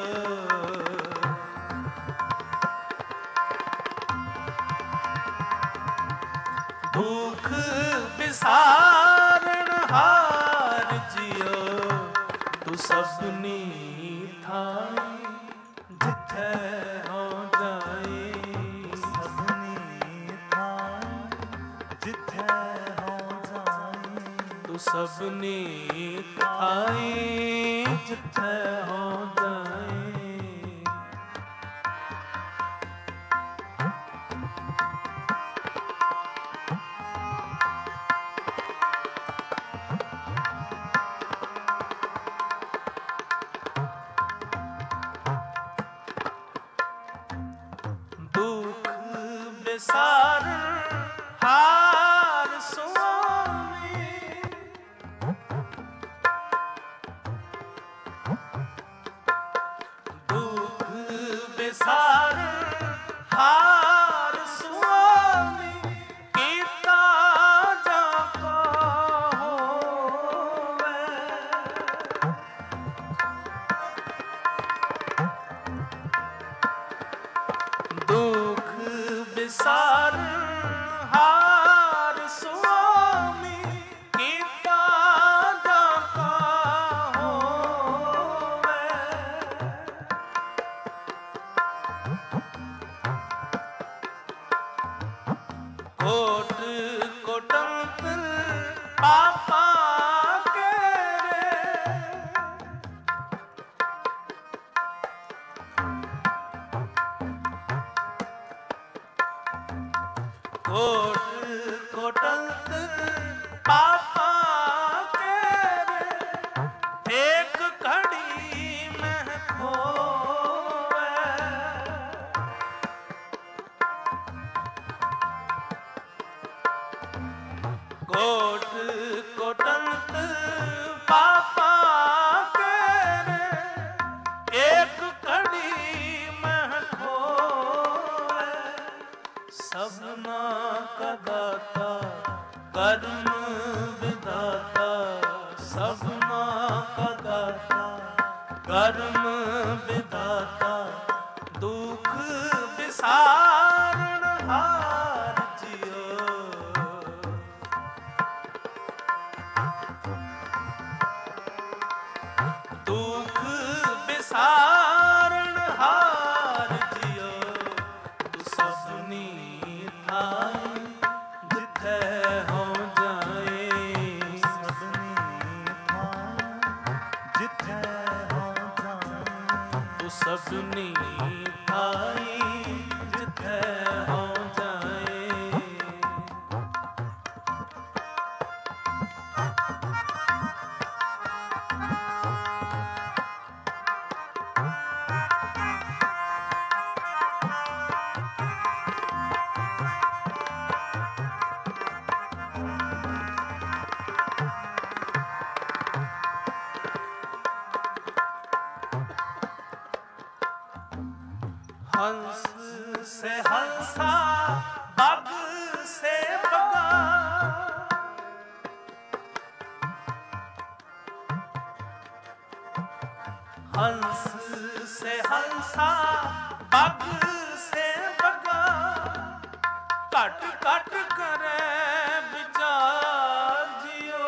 दुख विसारण हार जियो, तू सबनी थाई जिथे हो जाई, सबनी थाई जिथे हो जाई, तू सबनी थाई जिथे हो जाई। दुख विसारण हार स्वामी, दुख विसारण हार स्वामी, कीता जाका होवे, दुख विसारण हार स्वामी, कीता जाका होवे, कोट कोटंतर पापा केरे, कोट कोटंतर पापा केरे, एक घड़ी में खोवे, कोट कोटंतर पापा केरे, एक घड़ी में खोवे, सबना का दाता कर्म विदाता, सबना का दाता कर्म विदाता, दुख विसारण हार जियो, दुख विसारण हार जियो, तू सबनी थाई जिथे हो जाए, सबनी थाई जिथे हो जाई, तू सबनी थाई जिथे हो जाए। हंस से हंसा बग से बगा, हंस से हंसा बग से बगा, कट कट करे विचार जियो,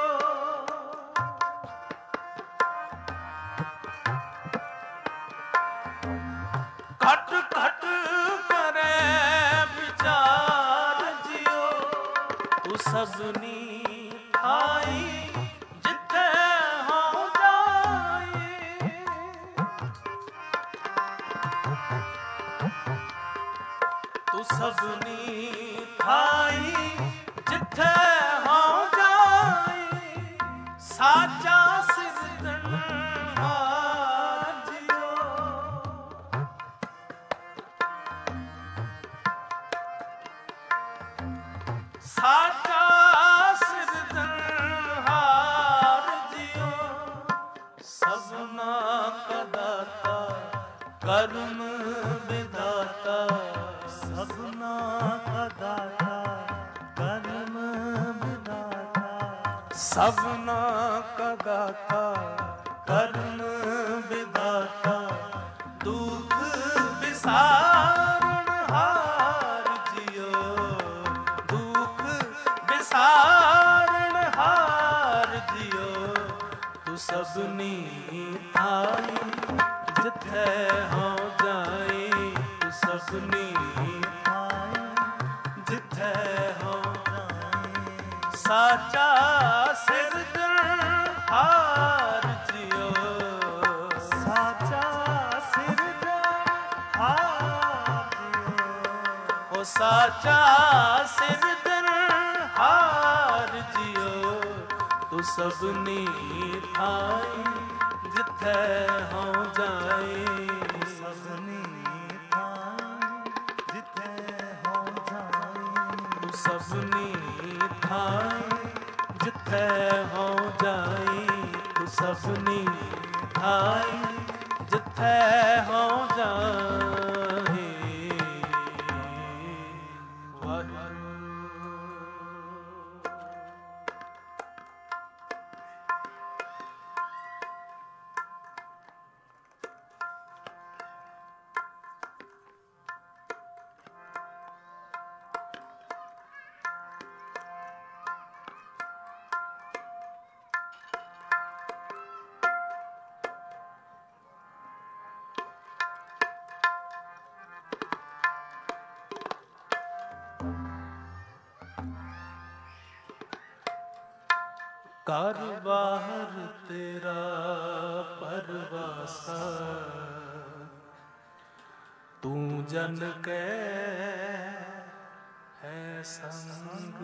कट कट करे विचार जियो, तू सबनी आई जिथे हो जाए, तू सबनी आई जिथे हो जाए, साचा सिरदनहार जियो, साचा सिरदनहार जियो, सबना का दाता कर्म विधाता, सबना का दाता कर्म विधाता, सबना का दाता कर्म विधाता, दुख विसारण हार जियो, दुख विसारण हार जियो, तू सबनी आई जिथे हो जाए, तू सबनी आई जिथे हो जाए, साचा सिरदनहार जियो, साचा सिरदनहार जियो, ओ साचा सिरदनहार जियो, तू सबनी आई जिथे हो जाए, सबनी आई जिथे हो जाए, तू सबनी आई जिथे हो जाए, तू सबनी आई जिथे हो जाए। वाहिगुरू। कर बाहर तेरा परवासा, तू जन के है संग,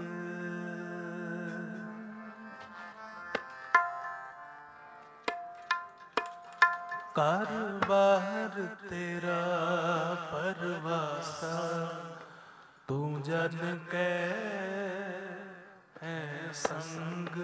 कर बाहर तेरा परवासा, तू जन के है संग,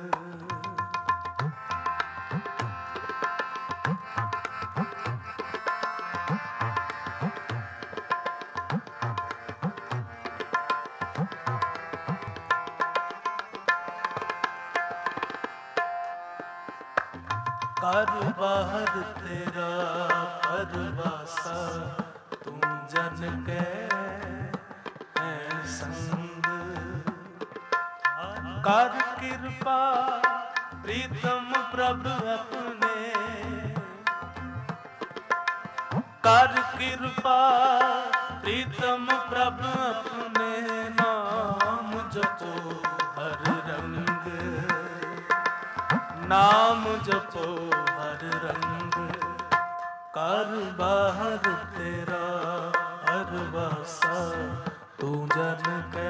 कर बाहर तेरा परवासा, तू जन के है संग, कर कृपा प्रीतम प्रभु अपने, कर कृपा प्रीतम प्रभु अपने, नाम जपो हर रंग, नाम जपो हर रंग, कर बाहर तेरा अरवासा, तू जन के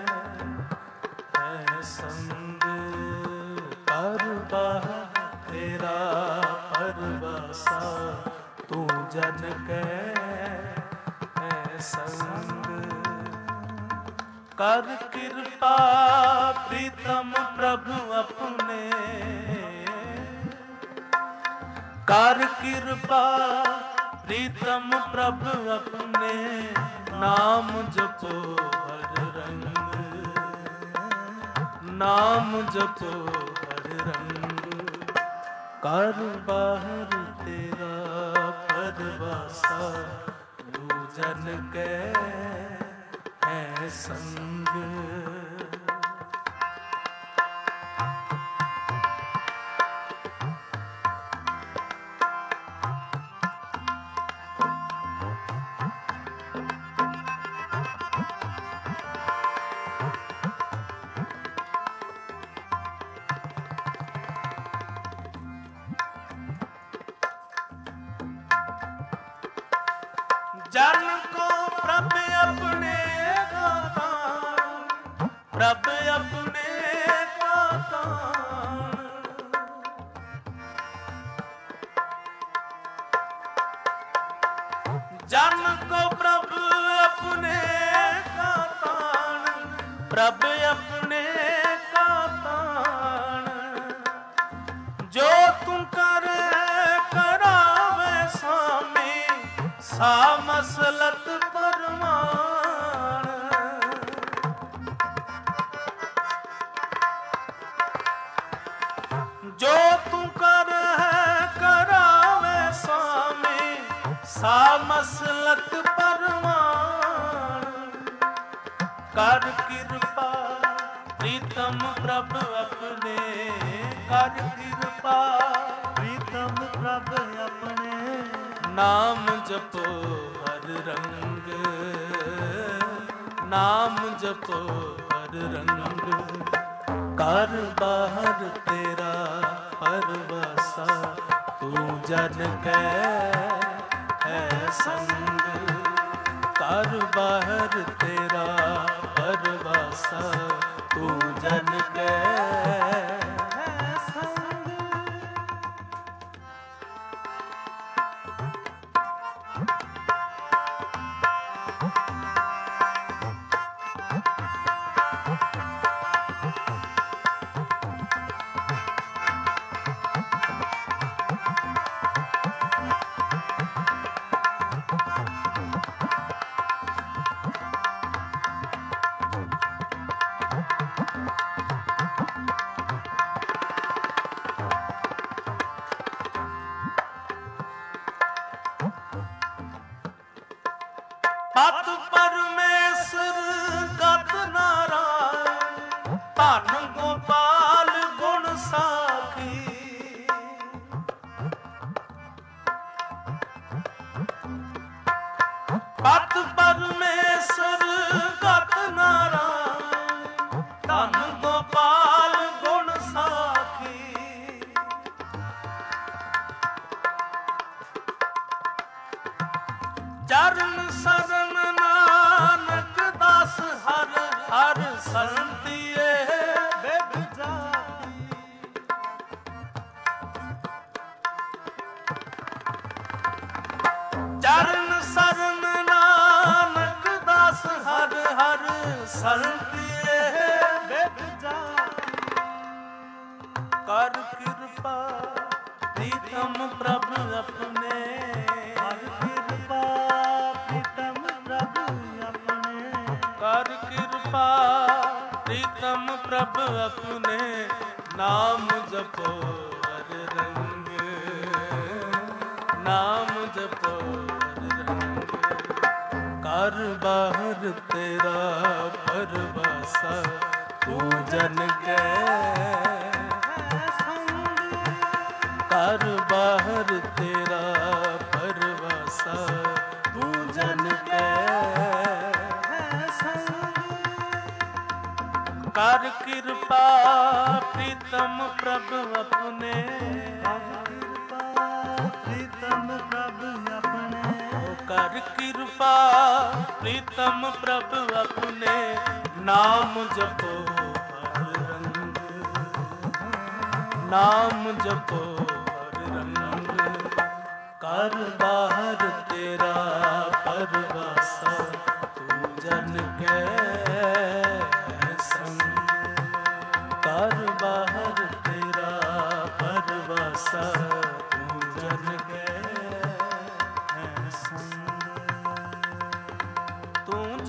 है संग, कर बाहर तेरा अरवासा, तू जन के है संग, कर कृपा प्रीतम प्रभु अपने, कर कृपा प्रीतम प्रभ अपने, नाम जपो हर रंग, नाम जपो हर रंग। कर बाहर तेरा परवासा, दूजन के है संग। जन को प्रभ अपने का तान, प्रभ अपने का तान। जन को प्रभ अपने का तान, प्रभ अपने का तान। जो तू कर करावे स्वामी, सा मसलत परमाण। जो तू कर है करावे स्वामी, सा मसलत परमाण। कर कृपा प्रीतम प्रभ अपने, कर कृपा प्रीतम प्रभ अपने, नाम जपो हर रंग, नाम जपो हर रंग। कर बाहर तेरा परवासा, तू जन के है संग। कर बाहर तेरा परवासा, तू जन के है संग। पत परमेश्वर गत नारायण, धन गोपाल गुण साखी। पत परमेश्वर गत नारायण, धन गोपाल गुण साखी। चरण शरण नानक दास, हर हर संतिए बिग जाती। चरण शरण नानक दास, हर हर संतिए बिग जाती। कर कृपा प्रीतम प्रभ अपने, कर कृपा प्रीतम प्रभ अपने। कर कृपा प्रीतम प्रभ अपने, नाम जपो हर रंग, नाम जपो हर रंग। कर बाहर तेरा परवासा, तू जन के कर बाहर तेरा परवासा, तू जन के संग। कर कृपा प्रीतम प्रभ अपने, प्रीतम प्रभ अपने। कर कृपा प्रीतम प्रभ अपने, नाम जपो हर रंग, नाम जपो हर रंग। कर बाहर तेरा परवासा, तू जन के संग। कर बाहर तेरा परवासा, तू जन के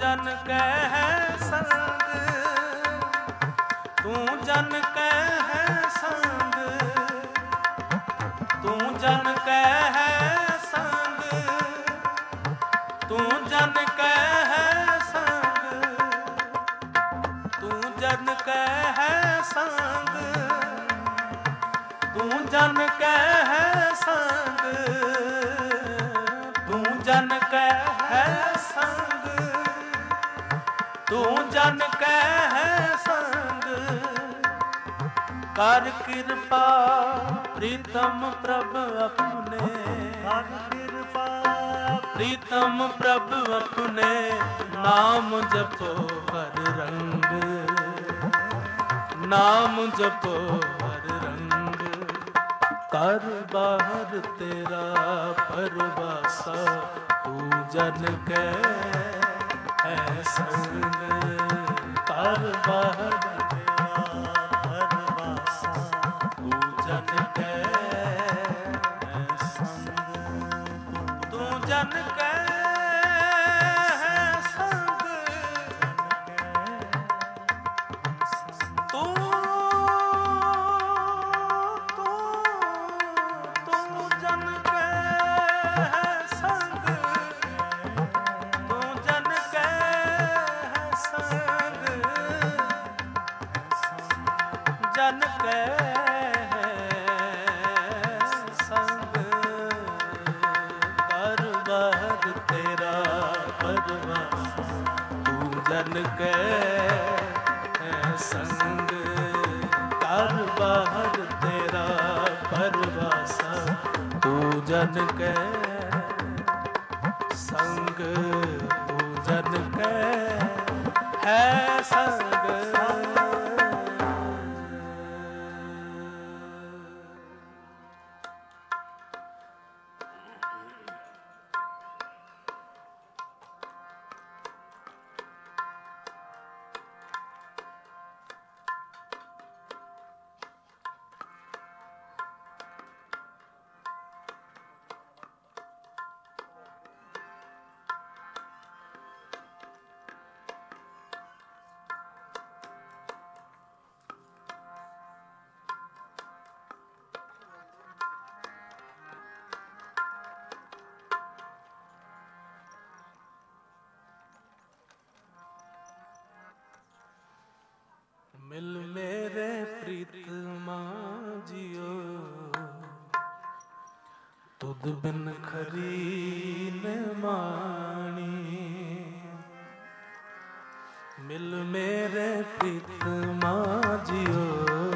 जन कह संग, तू जन कह संग, तू जन कह संग, तू जन कह संग, तू जन कह संग, तू जन कह संग, तू जन कह संग, तू जन कह संग, कर कृपा प्रीतम प्रभ अपने, कर कृपा प्रीतम प्रभ अपने, नाम जपो हर रंग, नाम जपो हर रंग, कर बाहर तेरा परवासा, तू जन कह संग, कर बाहर तेरा परवासा, तू जन कह संग, तू जन कह संग, तू जन कह संग, तू जन कह संग, जन कह संग, कर बाहर तेरा परवासा, तू जन कह संग, कर बाहर तेरा परवासा, तू जन कह संग, तू जन कह है संग। मिल मेरे प्रीतमा जियो, तुद बिन खरी न माणी, मिल मेरे प्रीतमा जियो,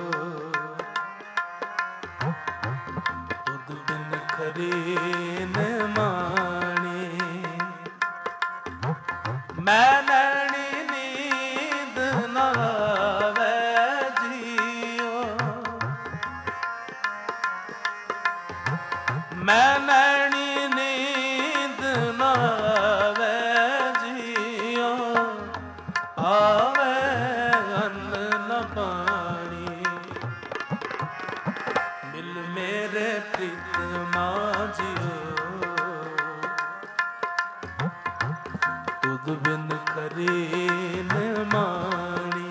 तुद बिन खरी न माणी, मैं नैनी नींद न आवे जियो, मैं नैनी नींद न आवे जियो, आवे अन्न न पानी, मिल मेरे प्रीतमा जियो, तुद बिन खरी न माणी,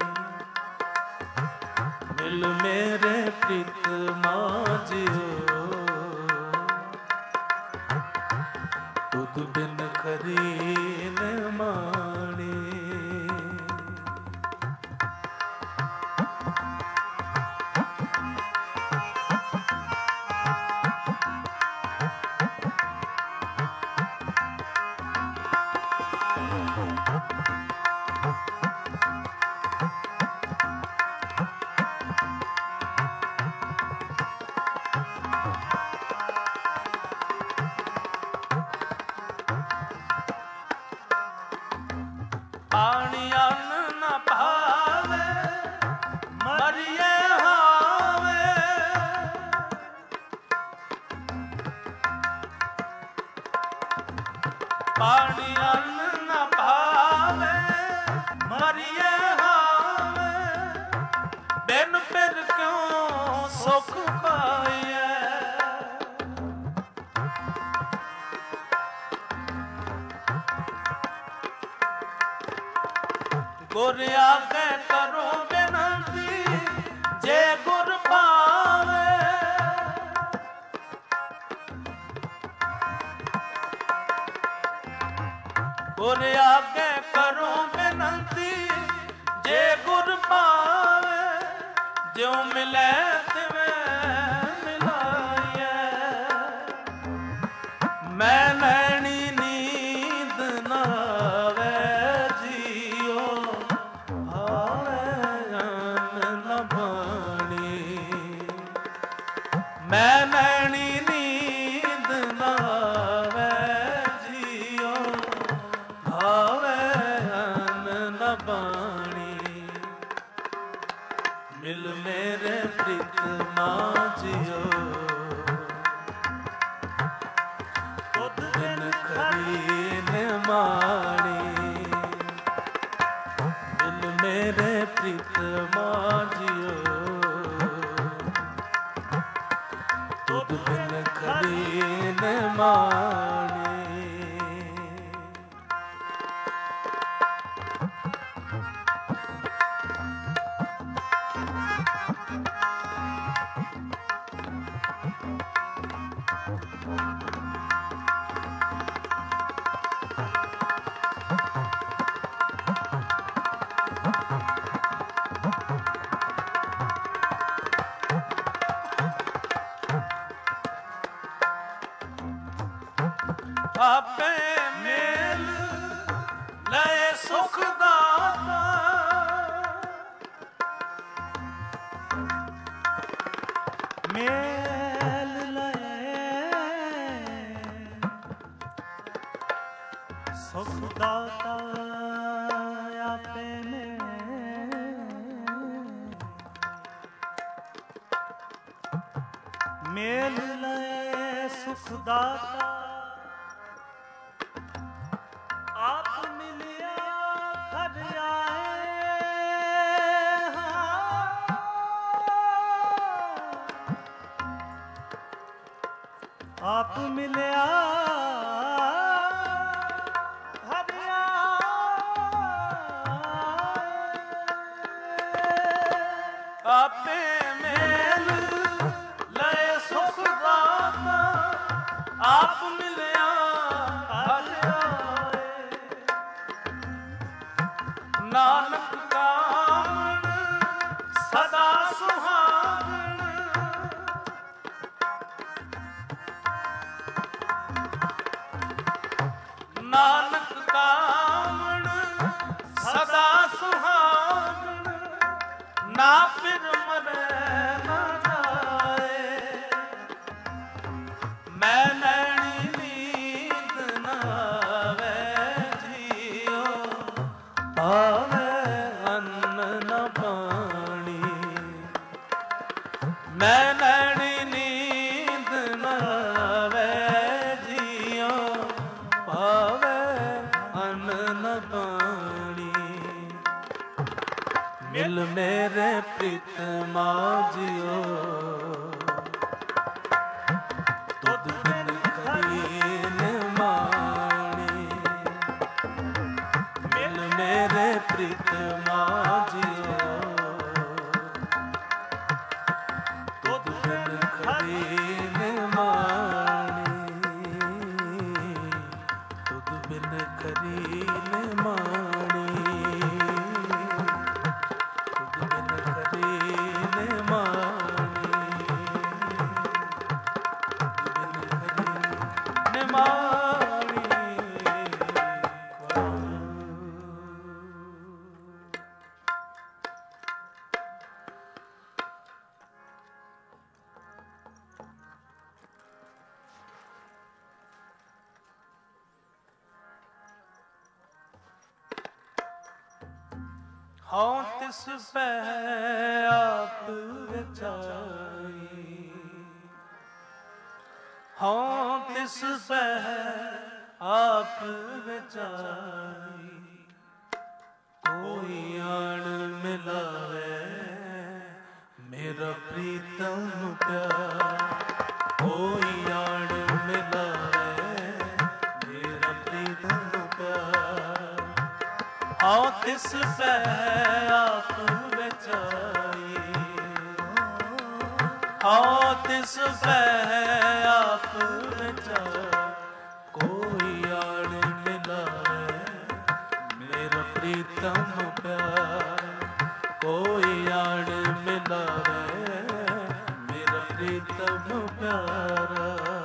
मिल मेरे प्रीतमा जियो, तुद बिन खरी न माणी। पानी अन्न न भावे, मरिए हावे, पानी अन्न न भावे, मरिए हावे, बिन फिर क्यों सुख पाइए, गुर आगे करो बेनती जे गुर पावे गुर आगे करो बेनती जे गुर पावे जो मिले तिवें मिलाइए मैं नैनी नींद नावे जियो आवे न बाणी मैं नैनी नींद नावे जियो आवे न बाणी मिल मेरे प्रीतमा जियो माणी दिल मेरे प्रीतमा जियो तुद बिन खरी न माणी आपे मेल लय सुख दाता मेल लय सुख दाता आपे मेल लय सुख दाता आप मिलिया घर आए आप मिलिया घर आए आपे मेल लय सुख दाता आप मिलिया हर आए नानक कामण सदा सुहागण नानक कामण सदा सुहागण ना फिर मरे ना जाए मैं नैनी नींद नावे जियो आवे अन्न न पानी मैं नैनी नींद नावे जियो पावे अन्न न पानी मिल मेरे प्रीतमा जियो तुद बिन खरी न माणी मिल मेरे प्रीतमा जियो तुद बिन खरी न माणी तुद बिन खरी न माणी हाँ तिस पे आप विचारी हाँ तिस पे आप विचारी कोई आन मिलावे मेरा प्रीतम प्यार कोई आन मिलावे मेरा प्रीतम प्यार ਹਉ ਤਿਸ ਪੈ ਆਪ ਵਿਚਾਈ, ਹਉ ਤਿਸ ਪੈ ਆਪ ਵਿਚਾਈ। ਕੋਈ ਆੜ ਮਿਲਾਵੇ ਮੇਰਾ ਪ੍ਰੀਤਮ ਪਿਆਰ, ਕੋਈ ਆੜ ਮਿਲਾਵੇ ਮੇਰਾ ਪ੍ਰੀਤਮ ਪਿਆਰਾ।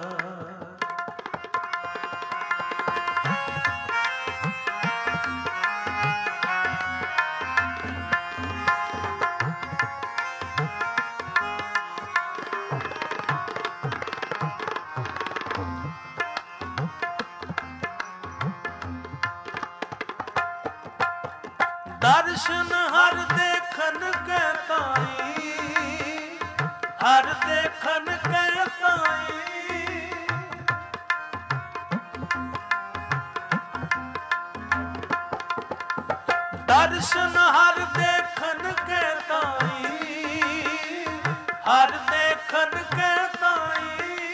ਦਰਸ਼ਨ ਹਰ ਦੇਖਨ ਕੈ ਤਾਈ, ਹਰ ਦੇਖਨ ਕੈ ਤਾਈ। ਦਰਸ਼ਨ ਹਰ ਦੇਖਨ ਕੈ ਤਾਈ, ਹਰ ਦੇਖਨ ਕੈ ਤਾਈ।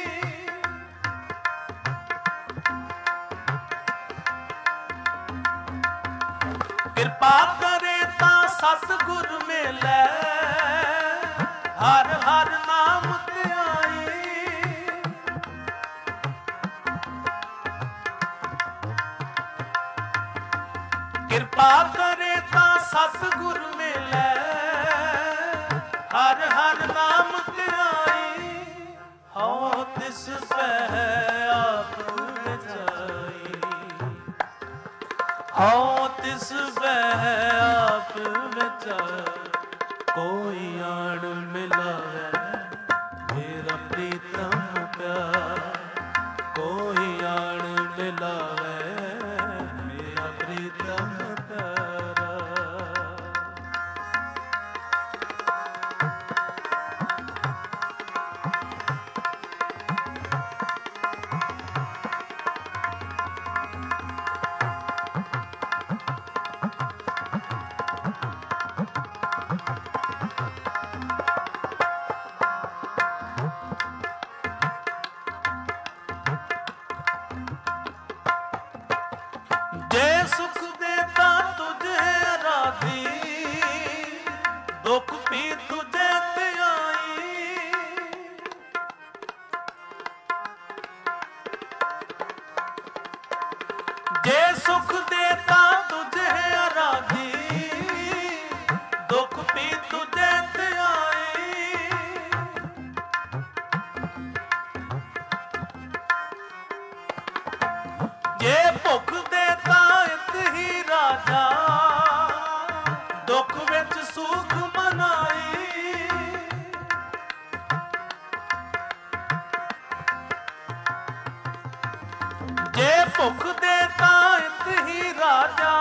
ਕਿਰਪਾ ਕਰੇ ਤਾਂ ਸਤਿਗੁਰ ਮਿਲੈ, ਹਰ ਹਰ ਨਾਮ ਧਿਆਈ। ਕਿਰਪਾ ਕਰੇ ਤਾਂ ਸਤਿਗੁਰ ਮਿਲੈ, ਹਰ ਹਰ ਨਾਮ ਧਿਆਈ। ਹਉ ਤਿਸ ਪੈ ਆਪ ਵਿਚਾਈ, ਹਉ ਤਿਸ ਪੈ ਆਪ ਵਿਚਾਈ। ਕੋਈ ਆੜ ਮਿਲਾਵੇ ਮੇਰਾ ਪ੍ਰੀਤਮ ਪਿਆਰ, ਕੋਈ ਆੜ ਮਿਲਾਵੇ ਮੇਰਾ ਪ੍ਰੀਤਮ ਪਿਆਰਾ। ਜੇ ਸੁਖ ਦੇਤਾ ਤੁਝੇ ਅਰਾਧੀ, ਦੁਖ ਵੀ ਤੁਝੇ ਧਿਆਈ। ਜੇ ਸੁਖ ਦੇਤਾ ਤੁਝੇ ਅਰਾਧੀ, ਦੁਖ ਵੀ ਤੁਝੇ ਧਿਆਈ। ਜੇ ਭੁੱਖ ਦੇਤਾ ਇਤ ਹੀ ਰਾਜਾ, ਦੁੱਖ ਵਿੱਚ ਸੁਖ ਮਨਾਈ। ਜੇ ਭੁੱਖ ਦੇਤਾ ਇਤ ਹੀ ਰਾਜਾ,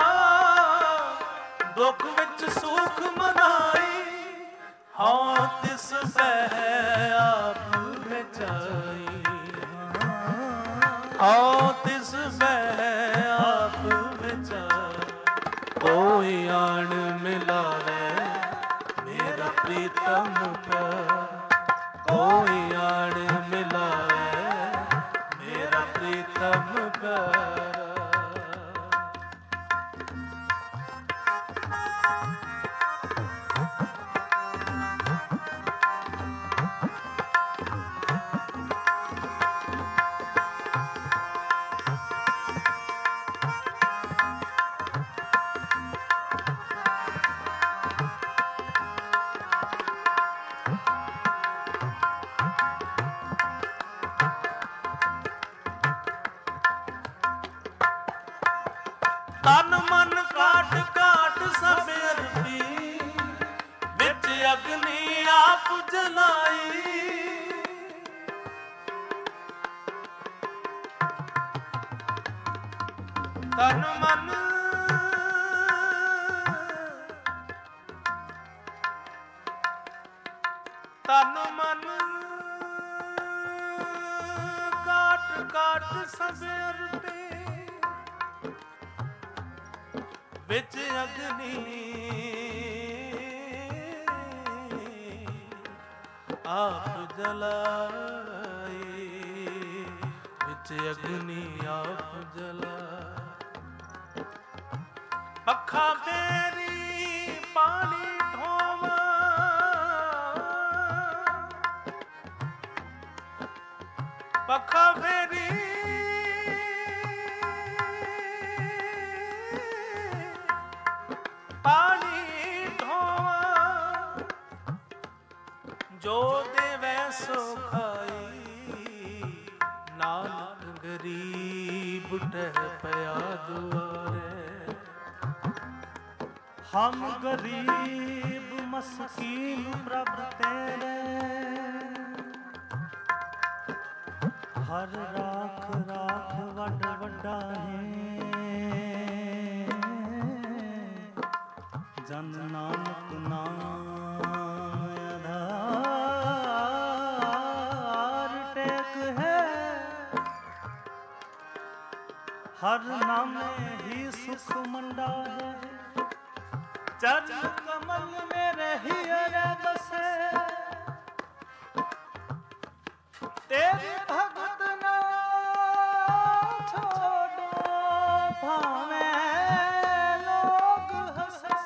ਦੁੱਖ ਵਿੱਚ ਸੁਖ ਮਨਾਈ। ਹਉ ਤਿਸ ਪੈ ਆਪ ਵਿਚਾਈ, ਹਉ ਤਿਸ ਪੈ ਆਪ ਵਿਚਾਈ। ਕੋਈ ਆਣ ਮਿਲਾਵੇ ਮੇਰਾ ਪ੍ਰੀਤਮ ਪਿਆਰ, ਕੋਈ ਆਣ ਮਿਲਾਵੇ ਮੇਰਾ ਪ੍ਰੀਤਮ ਪਿਆਰਾ। ਤਨ ਮਨ ਕਾਟ ਕਾਟ ਸਭ ਅਰਪੀ, ਵਿੱਚ ਅਗਨੀ ਆਪ ਜਲਾਈ। ਤਨ ਮਨ ਤਨ ਮਨ ਕਾਟ ਕਾਟ ਸਭ ਅਰਪੀ, ਵਿੱਚ ਅਗਨੀ ਆਪ ਜਲਾਈ, ਵਿੱਚ ਅਗਨੀ ਆਪ ਜਲਾਈ। पखा फेरी पानी ढोवा, पखा फेरी पानी ढोवा, जो देवे सो खाई, नानक गरीब टह पया दुआरे। हम गरीब मस्कीन प्रभु तेरे, हर राख राख वड वड्डा है, जन नानक नाम आधार टेक है, हर नामे ही सुख मंडा है, चरण कमल में रही अरे बसे, तेरे भगत ना छोड़ो भावे लोग हंसे,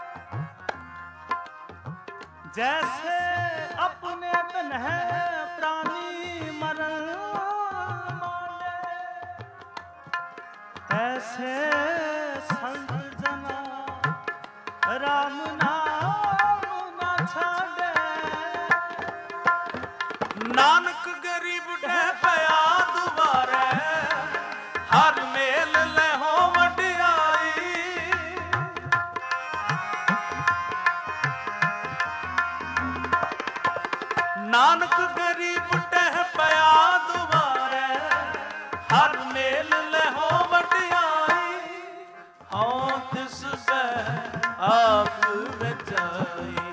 जैसे अपने तन है प्राणी मरण माने, ऐसे संत जना राम नाम ना छाड़े। नानक गरीब ढह पया दुबारे, हर मेल लहो वडियाई। नानक गरीब ढह पया दुबारे, हर मेल लहो वडियाई। हाँ तिस आप बचाई,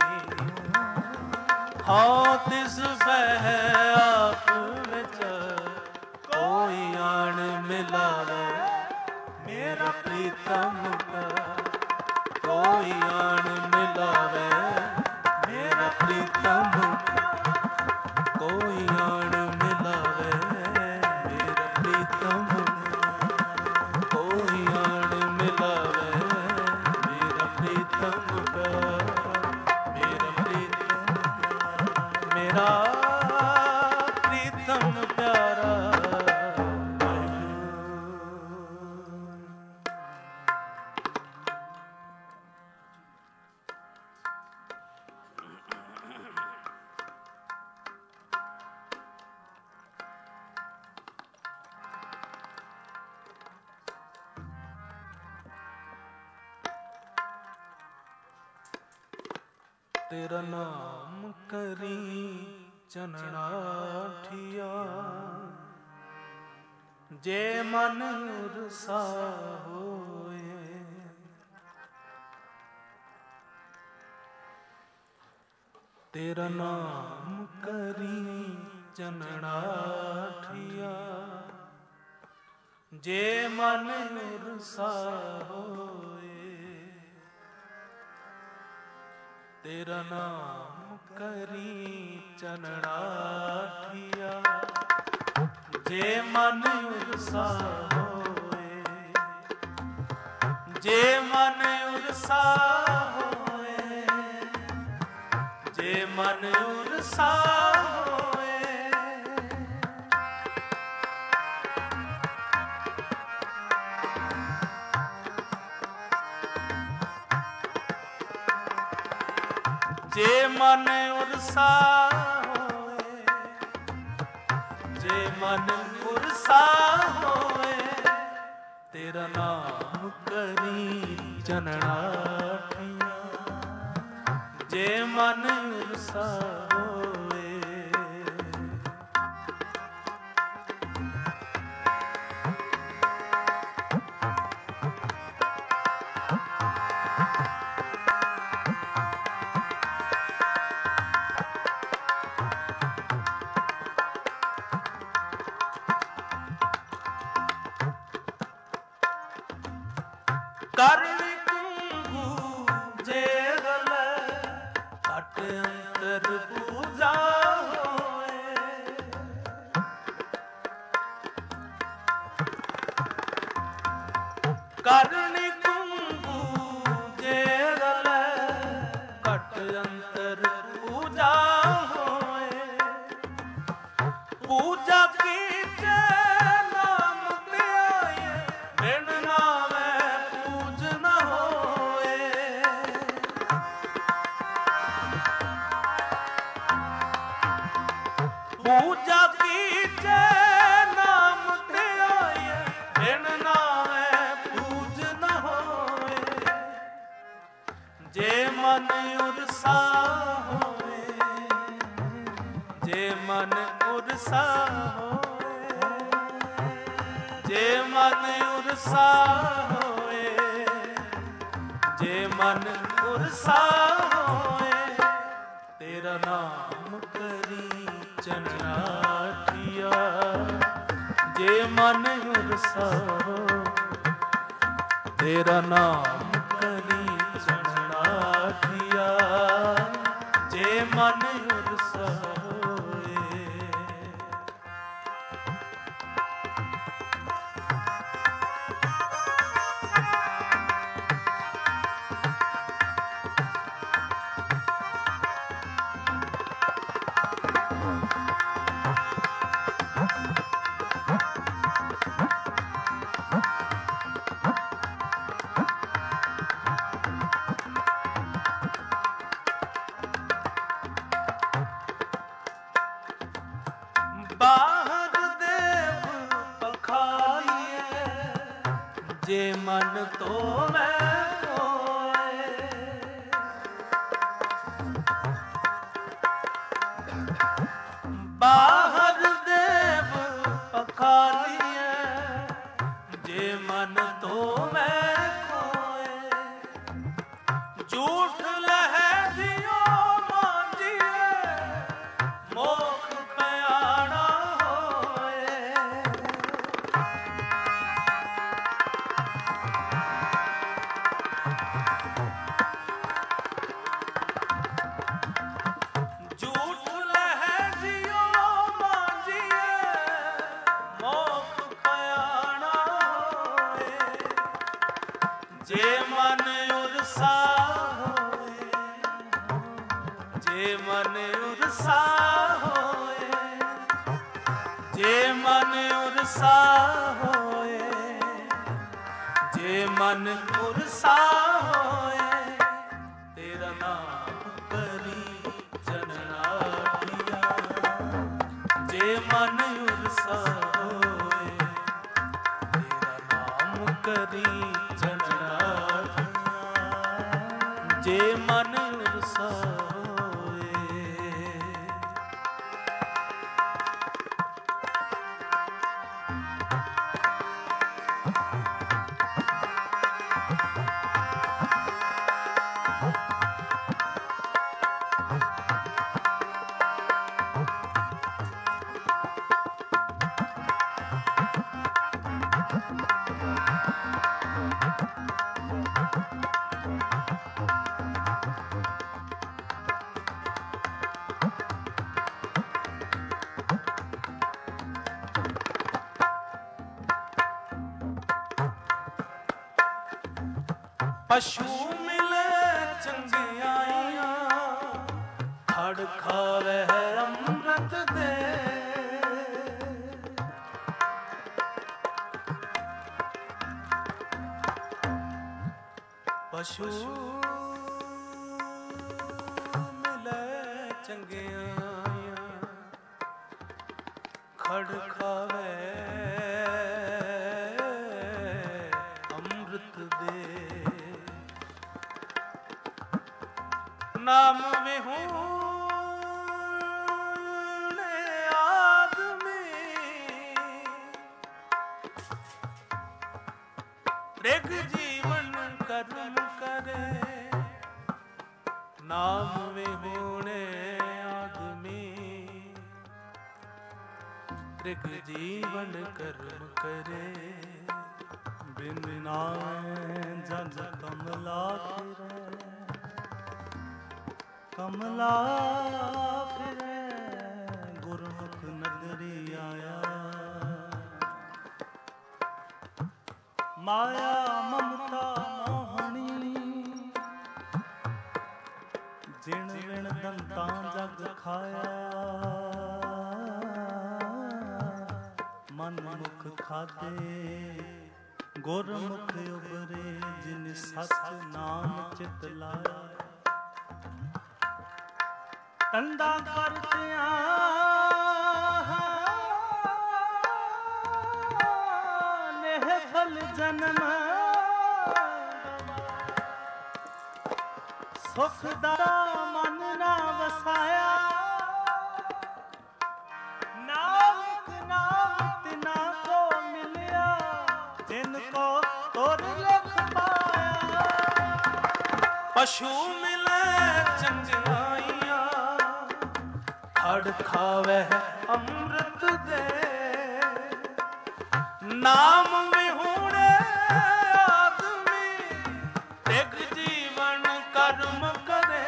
हाँ तिस बह आप बचाई। कोई आन मिलावे मेरा प्रीतम का, कोई आन मिलावे मेरा प्रीतम का, कोई आन मिलावे मेरा प्रीतम का, कोई आन मिलावे मेरा प्रीतम का, मेरा प्रीतम का, मेरा प्रीतम प्यारा। तेरा नाम करी चनना ठिया, जे मन उरसा होए। तेरा नाम करी चनना ठिया, जे मन उरसा होए। तेरा नाम करी चनना ठिया, जे मन उरसा होए। जे मन उरसा होए, जे मन उरसा होए। जे मन उरसा होए, जे मन उरसा होए। तेरा नाम करी चनना ठिया, जे मन उरसा होए। करणी कुंभू जे गल घट अंतर पूजा होए। करणी कुंभू मन उरसा होए, जे मन उरसा होए, जे मन उरसा होए, जे मन उरसा होए, तेरा नाम करी चनाठिया, जे मन उरसा हो, तेरा नाम करी चनाठिया, जे मन उरसा होए। बाहर देव पखालिए, जे मन तो मैं होए, बाहर देव पखालिए, जे मन तो मैं होए, झूठ लहे दियो मांजिए, मोख पयाणा होए, झूठ लहे दियो मांजिए, मोख पयाणा होए, जे मन उरसा होए, जे मन उरसा होए, जे मन उरसा होए, जे मन उरसा होए, तेरा नाम करी चनाठिया, जे मन उरसा होए, तेरा नाम करी चनाठिया, जे मन उरसा होए। पशु मिले चंगियाइयां, खड़ खावे अमृत दे, पशु मिले चंगियाइयां, खड़ खावे अमृत दे, नाम विहूणे आदमी, मृग जीवन कर्म करे, नाम विहूणे आदमी, मृग जीवन कर्म करे, बिन नाए जग कमला फिरे, कमला फिरे, गुरमुख नगरी आया, माया ममता मोहनी, जिण विण दंता जग खाया, मन मुख खादे गुरमुख उबरे, जिन सच नाम चित लाया, तंदा करतिया नेह फल जन्म, सुख दा मन ना वसाया, नानक नाम तिना को मिलिया, जिनको तुर लिख पाया। पशु मिले चंचलाइया, हड़ खावे अमृत दे, नाम विहूणे आदमी एक जीवन कर्म करे।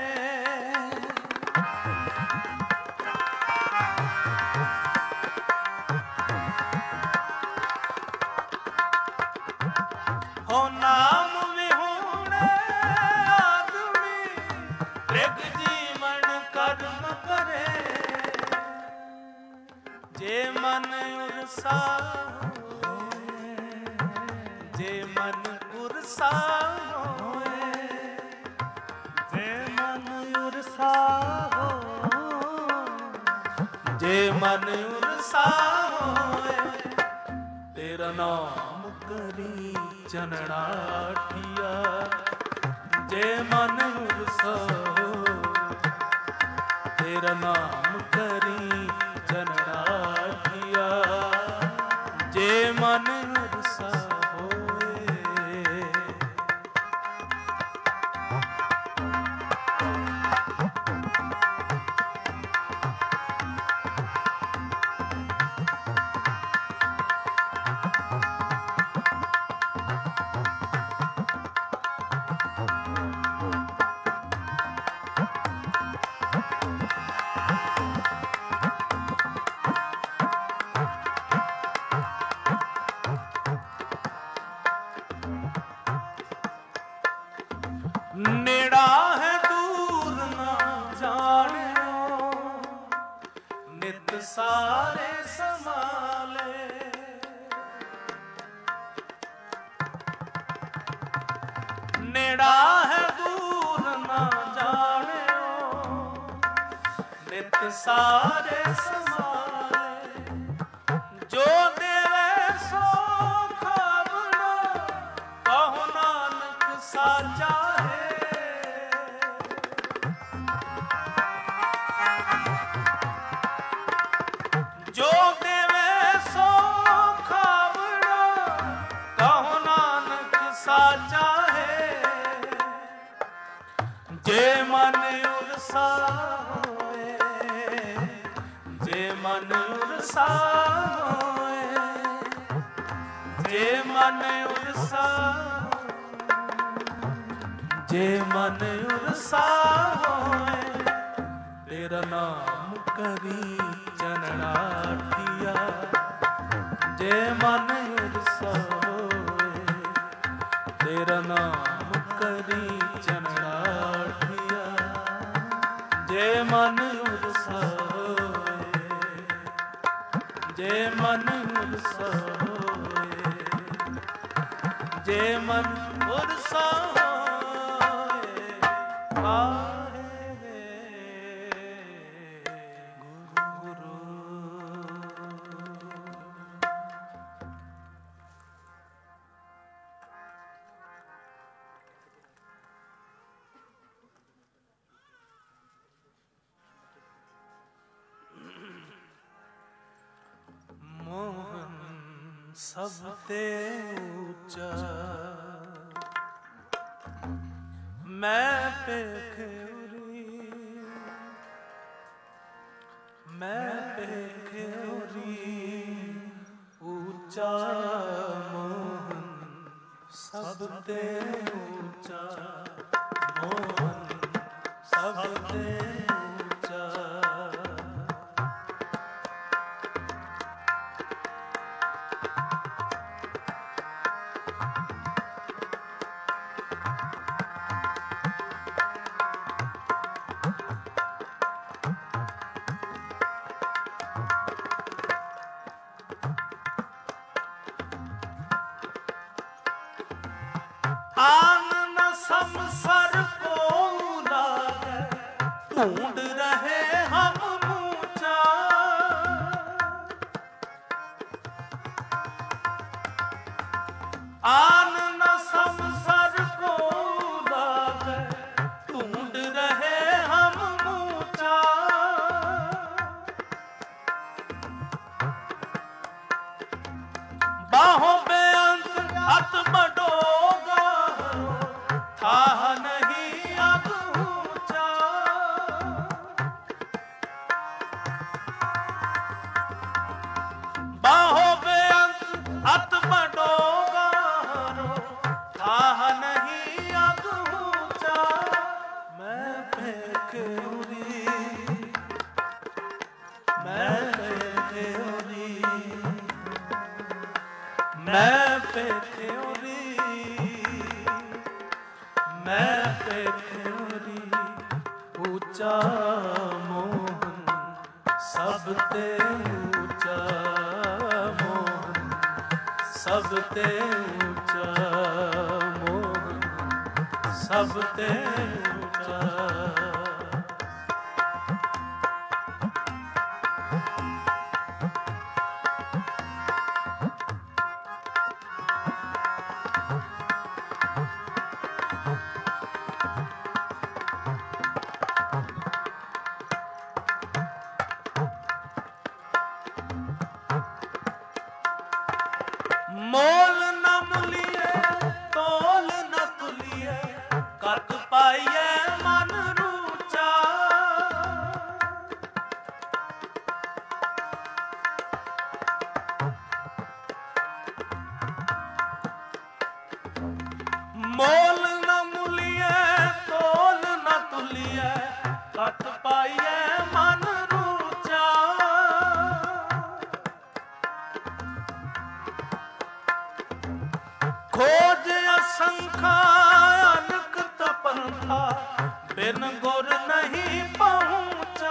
हो नाम विहूणे आदमी एक जीवन कर्म करे। जे मन उरसा, जे मन उरसा होए, जे मन उरसा हो, जे मन उरसा होए, तेरा नाम करी चरणाठिया। जे मन उरसा हो, तेरा नाम करी चरणाठिया। जे मन उरसा नेड़ा है दूर ना जानियो, नित सारे संभाले। नेड़ा है दूर ना जानियो, नित सारे संभाले। जो देवे सो खावना, कहो नानक साचा है। जो देवे सो खावना, कहो नानक साचा है। जे मन उरसा होए, जे मन उरसा होए, जे मन उरसा, जे मन उरसा होए, तेरा नाम करी चरणाठिया। जे मन उरसा होए, तेरा नाम करी चरणाठिया। जे मन उरसा होए, जे मन उरसा होए, जे मन उरसा होए, काहे वे गुरु। मोहन सबते ऊंचा, मैं पेखे उरी, मैं पेखे उरी ऊंचा। मोहन सबते ऊंचा, मोहन सबते ऊंचा। आन न संसर को लागे, ढूंढ रहे हम मूचा। आन न संसर को लागे, ਪੇਖਿਓਰੀ ਊਚਾ ਮੋਹਨ ਸਭ ਤੇ ਊਚਾ ਮੋਹਨ ਸਭ ਤੇ ਊਚਾ ਮੋਹਨ ਸਭ ਤੇ ਊਚਾ। ਮੋਲ ਨ ਮੁਲੀਏ ਤੋਲ ਨ ਤੁਲੀਏ ਕਤ ਪਾਈਐ ਮਨ ਰੂਚਾ। ਮੋਲ ਨ ਮੁਲੀਏ ਤੋਲ ਨ ਤੁਲੀਏ ਕਤ ਪਾਈਐ ਮਨ ਰੂਚਾ। ਖੋਜ ਅਸੰਖਾ ਅਨਕ ਤਪੰਥਾ ਬਿਨ ਗੁਰ ਨਹੀਂ ਪਹੁੰਚਾ।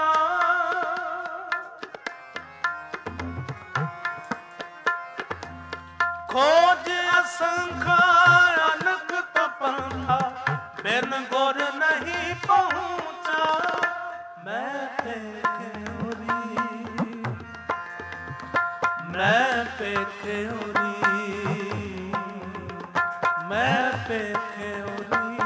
ਖੋਜ ਅਸੰਖਾ ਅਨਕ ਤਪੰਥਾ ਬਿਨ ਗੁਰ ਨਹੀਂ ਪਹੁੰਚਾ। ਮੈਂ ਪੇਖਿਓਰੀ ਮੈਂ ਪੇਖਿਓਰੀ ਮੈਂ ਪੇਖਿਓਰੀ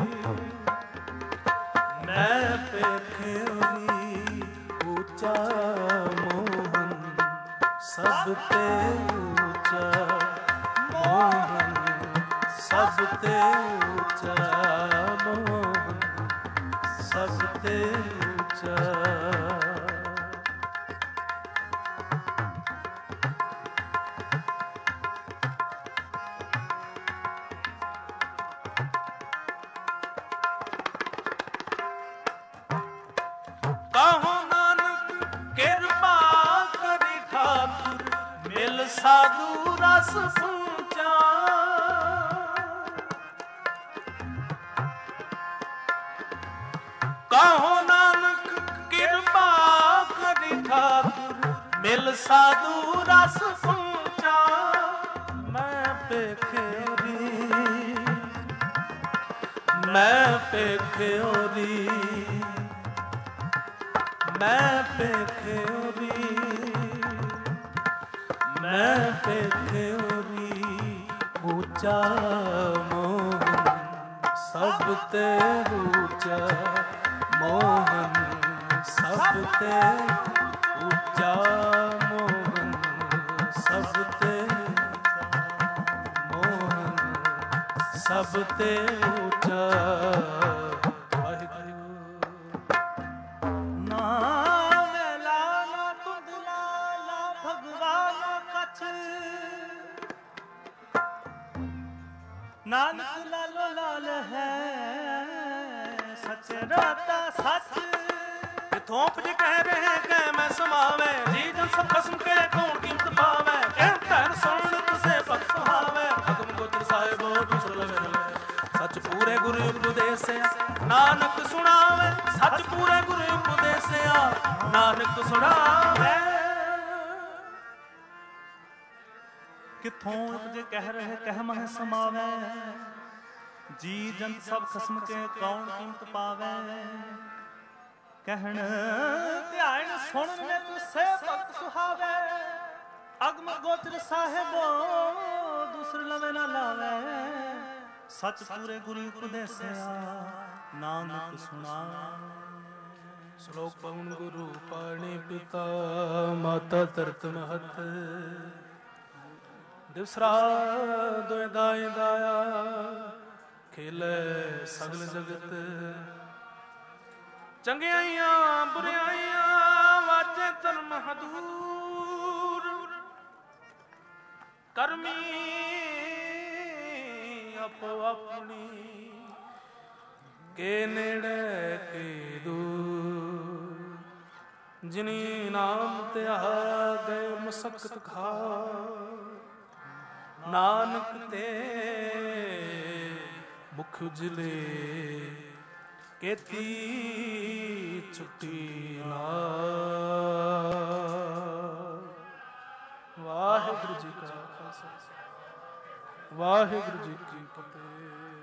ਮੈਂ ਪੇਖਿਓਰੀ ਊਚਾ ਮੋਹਨ ਸਭ ਤੇ ਊਚਾ ਮੋਹਨ ਸਭ ਤੇ ਊਚਾ ਮੋਹਨ ਸਭ ਤੇ ਊਚਾ। ਕਹੋ ਨਾਨਕ ਕਿਰਪਾ ਕਰੀ ਠਾਕੁਰ ਮਿਲ ਸਾਧੂ ਰਸ ਪੂੰਚਾ। ਕਹੋ ਨਾਨਕ ਕਿਰਪਾ ਕਰੀ ਠਾਕੁਰ ਮਿਲ ਸਾਧੂ ਰਸ ਪੂੰਚਾ। ਮੈਂ ਪੇਖਿਓਰੀ ਮੈਂ ਪੇਖਿਓਰੀ ਮੈਂ ਪੇਖਿਓਰੀ ਮੈਂ ਪੇਖਿਓਰੀ ਊਚਾ ਮੋਹਨ ਸਭ ਤੇ ਊਚਾ ਮੋਹਨ ਸਭ ਤੇ ਊਚਾ ਮੋਹਨ ਸਭ ਤੇ ਮੋਹਨ ਸਭ ਤੇ ਊਚਾ। ਨਾਨਕ ਲਾਲੋ ਲਾਲ ਹੈ ਸੱਚ ਰਾਤਾ ਸੱਚ। ਇਥੋਂ ਉਪਜ ਕਹਿ ਰਹੇ ਕਹਿ ਮੈਂ ਸਮਾਵੇ ਜੀ ਜਨ ਸਭ ਕਸਮ ਕੇ ਕੌਣ ਕੀਮਤ ਪਾਵੇ। ਕਹਿ ਧਨ ਸੁਣ ਤੁਸੇ ਭਗਤ ਸੁਹਾਵੇ ਅਗਮ ਗੋਚਰ ਸਾਹਿਬੋ ਦੂਸਰ ਲਵੇ। ਸੱਚ ਪੂਰੇ ਗੁਰੂ ਉਪਦੇਸਿਆ ਨਾਨਕ ਸੁਣਾਵੇ ਸੱਚ ਪੂਰੇ ਗੁਰੂ ਉਪਦੇਸਿਆ ਨਾਨਕ ਸੁਣਾਵੇ। ਕਿਥੋਂ ਉਪਜੇ ਕਹਿ ਰਹੇ ਕਹਿ ਮਹਿ ਸਮਾਵੇ ਜੀ ਜੰਤ ਸਭ ਖਸਮ ਕੇ ਕੌਣ ਕੀਮਤ ਪਾਵੇ। ਕਹਿਣ ਧਿਆਨ ਸੁਣਨ ਮੇ ਤੁਸੇ ਭਗਤ ਸੁਹਾਵੇ ਅਗਮ ਗੋਚਰ ਸਾਹਿਬੋ ਦੂਸਰ ਲਵੇ ਨਾ ਲਾਵੇ। ਸੱਚ ਪੂਰੇ ਗੁਰੂ ਉਪਦੇਸਿਆ ਨਾਨਕ ਸੁਣਾਵੇ। ਸ਼ਲੋਕ ਪਵਨ ਗੁਰੂ ਪਾਣੀ ਪਿਤਾ ਮਾਤਾ ਧਰਤ ਮਹਤ ਦਿਵਸਰਾ ਦੋਇ ਦਾਇ ਦਾਇਆ ਖੇਲੇ ਸਗਲ ਜਗਤ। ਚੰਗਿਆਈਆਂ ਬੁਰਿਆਈਆਂ ਵਾਜੇ ਧਰਮ ਹਦੂਰ ਕਰਮੀ ਆਪੋ ਆਪਣੀ ਕੇ ਨੇੜੇ ਕੇ ਦੂਰ। ਜਿਨੀ ਨਾਮ ਧਿਆਗੇ ਮਸਕਤ ਖਾ ਨਾਨਕ ਤੇ ਮੁਖ ਉਜਲੇ ਕੀਤੀ ਛੁੱਟੀ ਨਾਲ। ਵਾਹਿਗੁਰੂ ਜੀ ਕਾ ਖਾਲਸਾ, ਵਾਹਿਗੁਰੂ ਜੀ ਕੀ ਫਤਿਹ।